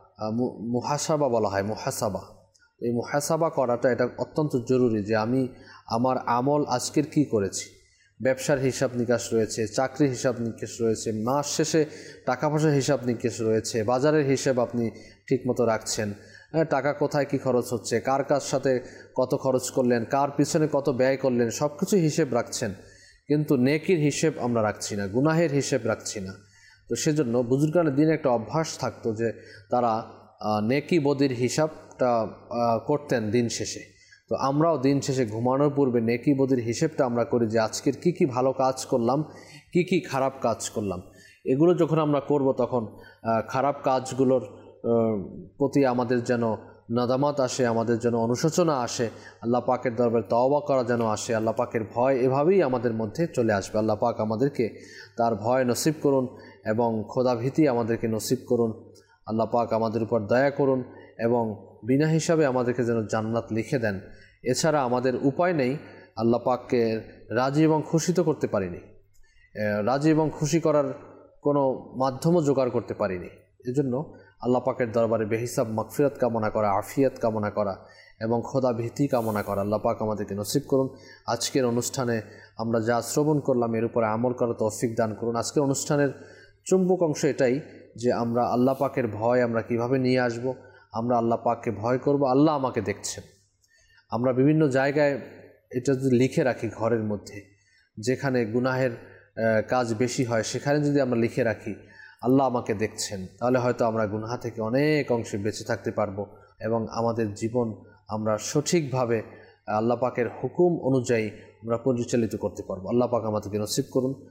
Speaker 2: মুহাসাবা বলা হয়, মুহাসাবা। এই মুহাসাবা করাটা এটা অত্যন্ত জরুরি যে আমি আমার আমল আজকের কি করেছি। ব্যবসার হিসাব নিকাশ রয়েছে, চাকরির হিসাব নিকাশ রয়েছে, মাস শেষে টাকা পয়সার হিসাব নিকাশ রয়েছে, বাজারের হিসাব আপনি ঠিকমতো রাখছেন, টাকা কোথায় কি খরচ হচ্ছে, কার কার সাথে কত খরচ করলেন, কার পিছনে কত ব্যয় করলেন, সব কিছু হিসেব রাখছেন, কিন্তু নেকির হিসেব আমরা রাখছি না, গুনাহের হিসেব রাখছি না। তো সেজন্য বুজুর্গানের দিনে একটা অভ্যাস থাকতো যে তারা নেকি বদির হিসাবটা করতেন দিন শেষে। তো আমরাও দিন শেষে ঘুমানোর পূর্বে নেকি বদির হিসেবটা আমরা করি যে আজকের কি কি ভালো কাজ করলাম, কি কি খারাপ কাজ করলাম। এগুলো যখন আমরা করব তখন খারাপ কাজগুলোর প্রতি আমাদের যেন নাদামাত আসে, আমাদের যেন অনুশোচনা আসে, আল্লাহ পাকের দরবারে তওবা করা যেন আসে, আল্লাহ পাকের ভয় এভাবেই আমাদের মধ্যে চলে আসবে। আল্লাহ পাক আমাদেরকে তার ভয় নসিব করুন এবং খোদাভীতি আমাদেরকে নসিব করুন। আল্লাহ পাক আমাদের উপর দয়া করুন এবং বিনা হিসাবে আমাদেরকে যেন জান্নাত লিখে দেন। এছাড়া আমাদের উপায় নেই, আল্লাহ পাককে রাজি এবং খুশি তো করতে পারিনি, রাজি এবং খুশি করার কোনো মাধ্যমও জোগাড় করতে পারিনি। এজন্য আল্লাহ পাকের দরবারে বেহিসাব মাগফিরাত কামনা করা, আফিয়াত কামনা করা এবং খোদা ভীতি কামনা করা। আল্লাহ পাক আমাদেরকে নসিব করুন। আজকের অনুষ্ঠানে আমরা যা শ্রবণ করলাম এর উপরে আমল করার তৌফিক দান করুন। আজকের অনুষ্ঠানের চুম্বক অংশ এটাই যে আমরা আল্লাহ পাকের ভয় আমরা কিভাবে নিয়ে আসব। আমরা আল্লাহ পাককে ভয় করব, আল্লাহ আমাকে দেখছেন। আমরা বিভিন্ন জায়গায় এটা যদি লিখে রাখি, ঘরের মধ্যে যেখানে গুনাহের কাজ বেশি হয় সেখানে যদি আমরা লিখে রাখি আল্লাহ আমাকে দেখছেন, তাহলে হয়তো আমরা গুনাহ থেকে অনেক অংশে বেঁচে থাকতে পারবো এবং আমাদের জীবন আমরা সঠিকভাবে আল্লাহ পাকের হুকুম অনুযায়ী আমরা পরিচালিত করতে পারবো। আল্লাহ পাক আমাদেরকে নসিব করুন।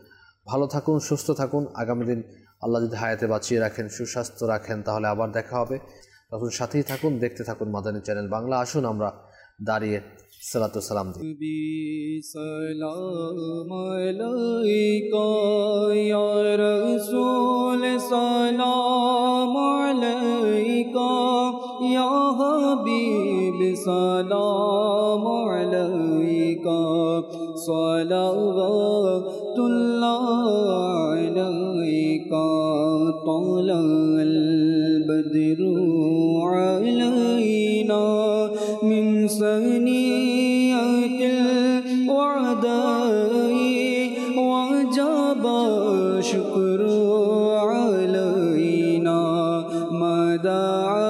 Speaker 2: ভালো থাকুন, সুস্থ থাকুন। আগামী দিন আল্লাহ যদি হায়াতে বাঁচিয়ে রাখেন, সুস্বাস্থ্য রাখেন, তাহলে আবার দেখা হবে। তখন সাথেই থাকুন, দেখতে থাকুন মাদানী চ্যানেল বাংলা। আসুন আমরা দাঁড়িয়ে সালাতু সালাম দিই।
Speaker 5: সালাম আলাইকা ইয়া রাসূল, সালাম আলাইকা ইয়া হাবিব, সালাম আলাইকা সালাওয়াতুল্লাহ আলাইকা তালাল বদরু আলাইনা মিন সানিয়াতিল ওয়াদাই ওয়াজাবা শুকরু আলাইনা মাদা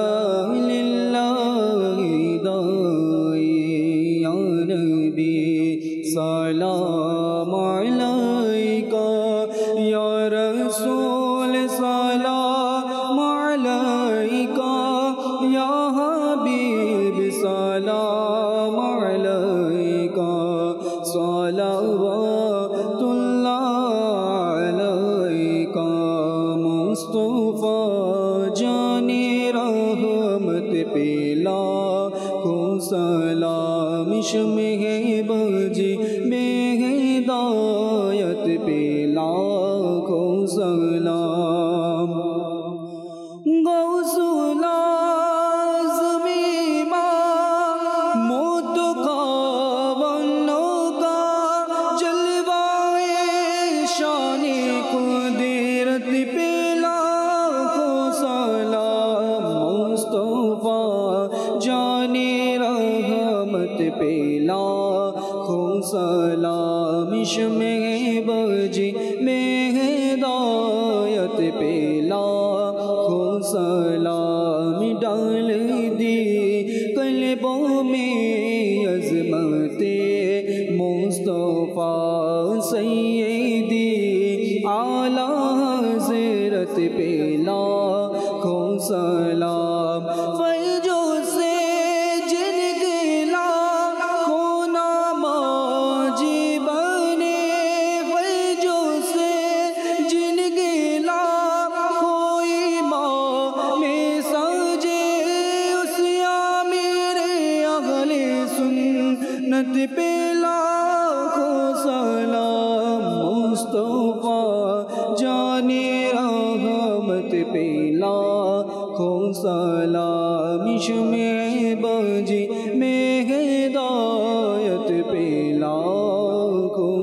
Speaker 5: লিল্লাহি দাই ইয়া নবী সালাম আলাইকা ইয়া রাসূল, সালাম আলাইকা ইয়া হাবিব, সালাম আলাইকা সালাওয়াতুল্লাহ আলাইকা মুস্তাফা জানে রহমত পেলা খো সালাম ইশমে বাজি বেহিদায়ত পেলা খো সালাম গৌসুল আज़मी मोत खावनो का जलवाए शाने कुदरत पे लाखों सलाम मुस्तफा जाने रहमत पे लाखों सलाम इश्मे बजी में हिदायत पे लाखों सलाम डाल दी कल्बों में अज़मते मुस्तफा सैयदी आला हज़रत पे लाखों सलाम फैजो से जिनके लाखों नामाजी बने फैजो से जिनके लाखों इमाम में सजे उस मेरे अगले सुन्नत पे लाखों सलाम मुस्तफा जाने रहमत पे लाखों सलाम इश्मे बजी में हिदायत पे लाखों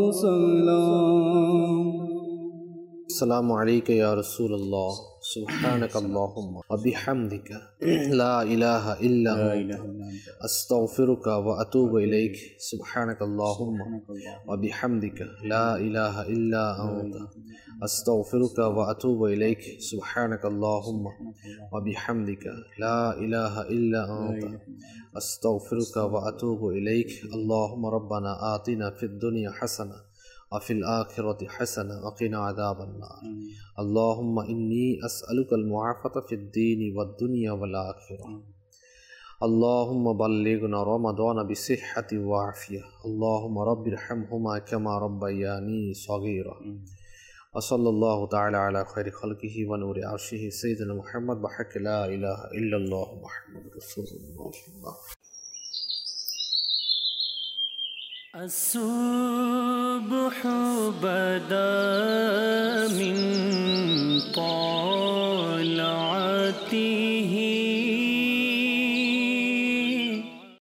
Speaker 5: सलाम।
Speaker 2: अस्सलामु अलैका या रसूलल्लाह, सुब्हानकल्लाहुम्मा व बिहम्दिका ला इलाहा इल्ला अंता अस्तगफिरुका व अतूबु इलैक। सुब्हानकल्लाहुम्मा व बिहम्दिका ला इलाहा इल्ला अंता अस्तगफिरुका व अतूबु इलैक। सुब्हानकल्लाहुम्मा व बिहम्दिका ला इलाहा इल्ला अंता अस्तगफिरुका व अतूबु इलैक। अल्लाहुम्मा रब्बना आतिना फिद दुनिया हसना वफ़िल आखिरति हसना वक़िना अज़ाबन्नार। अल्लाहुम्मा इन्नी अस्अलुकल मुआफ़ता फ़िद्दीनि वद्दुनिया वल आखिरह। अल्लाहुम्मा बल्लिगना रमज़ान बिसिह्हति व आफ़िया। अल्लाहुम्मा रब्बिरहमहुमा कमा रब्बयानी सग़ीरा। व सल्लल्लाहु तआला अला खैरि ख़ल्क़िहि व नूरि अर्शिहि सय्यिदिना मुहम्मद बहक़ ला इलाहा इल्लल्लाह मुहम्मदुर रसूलुल्लाह।
Speaker 1: الصبح بدا من طلعته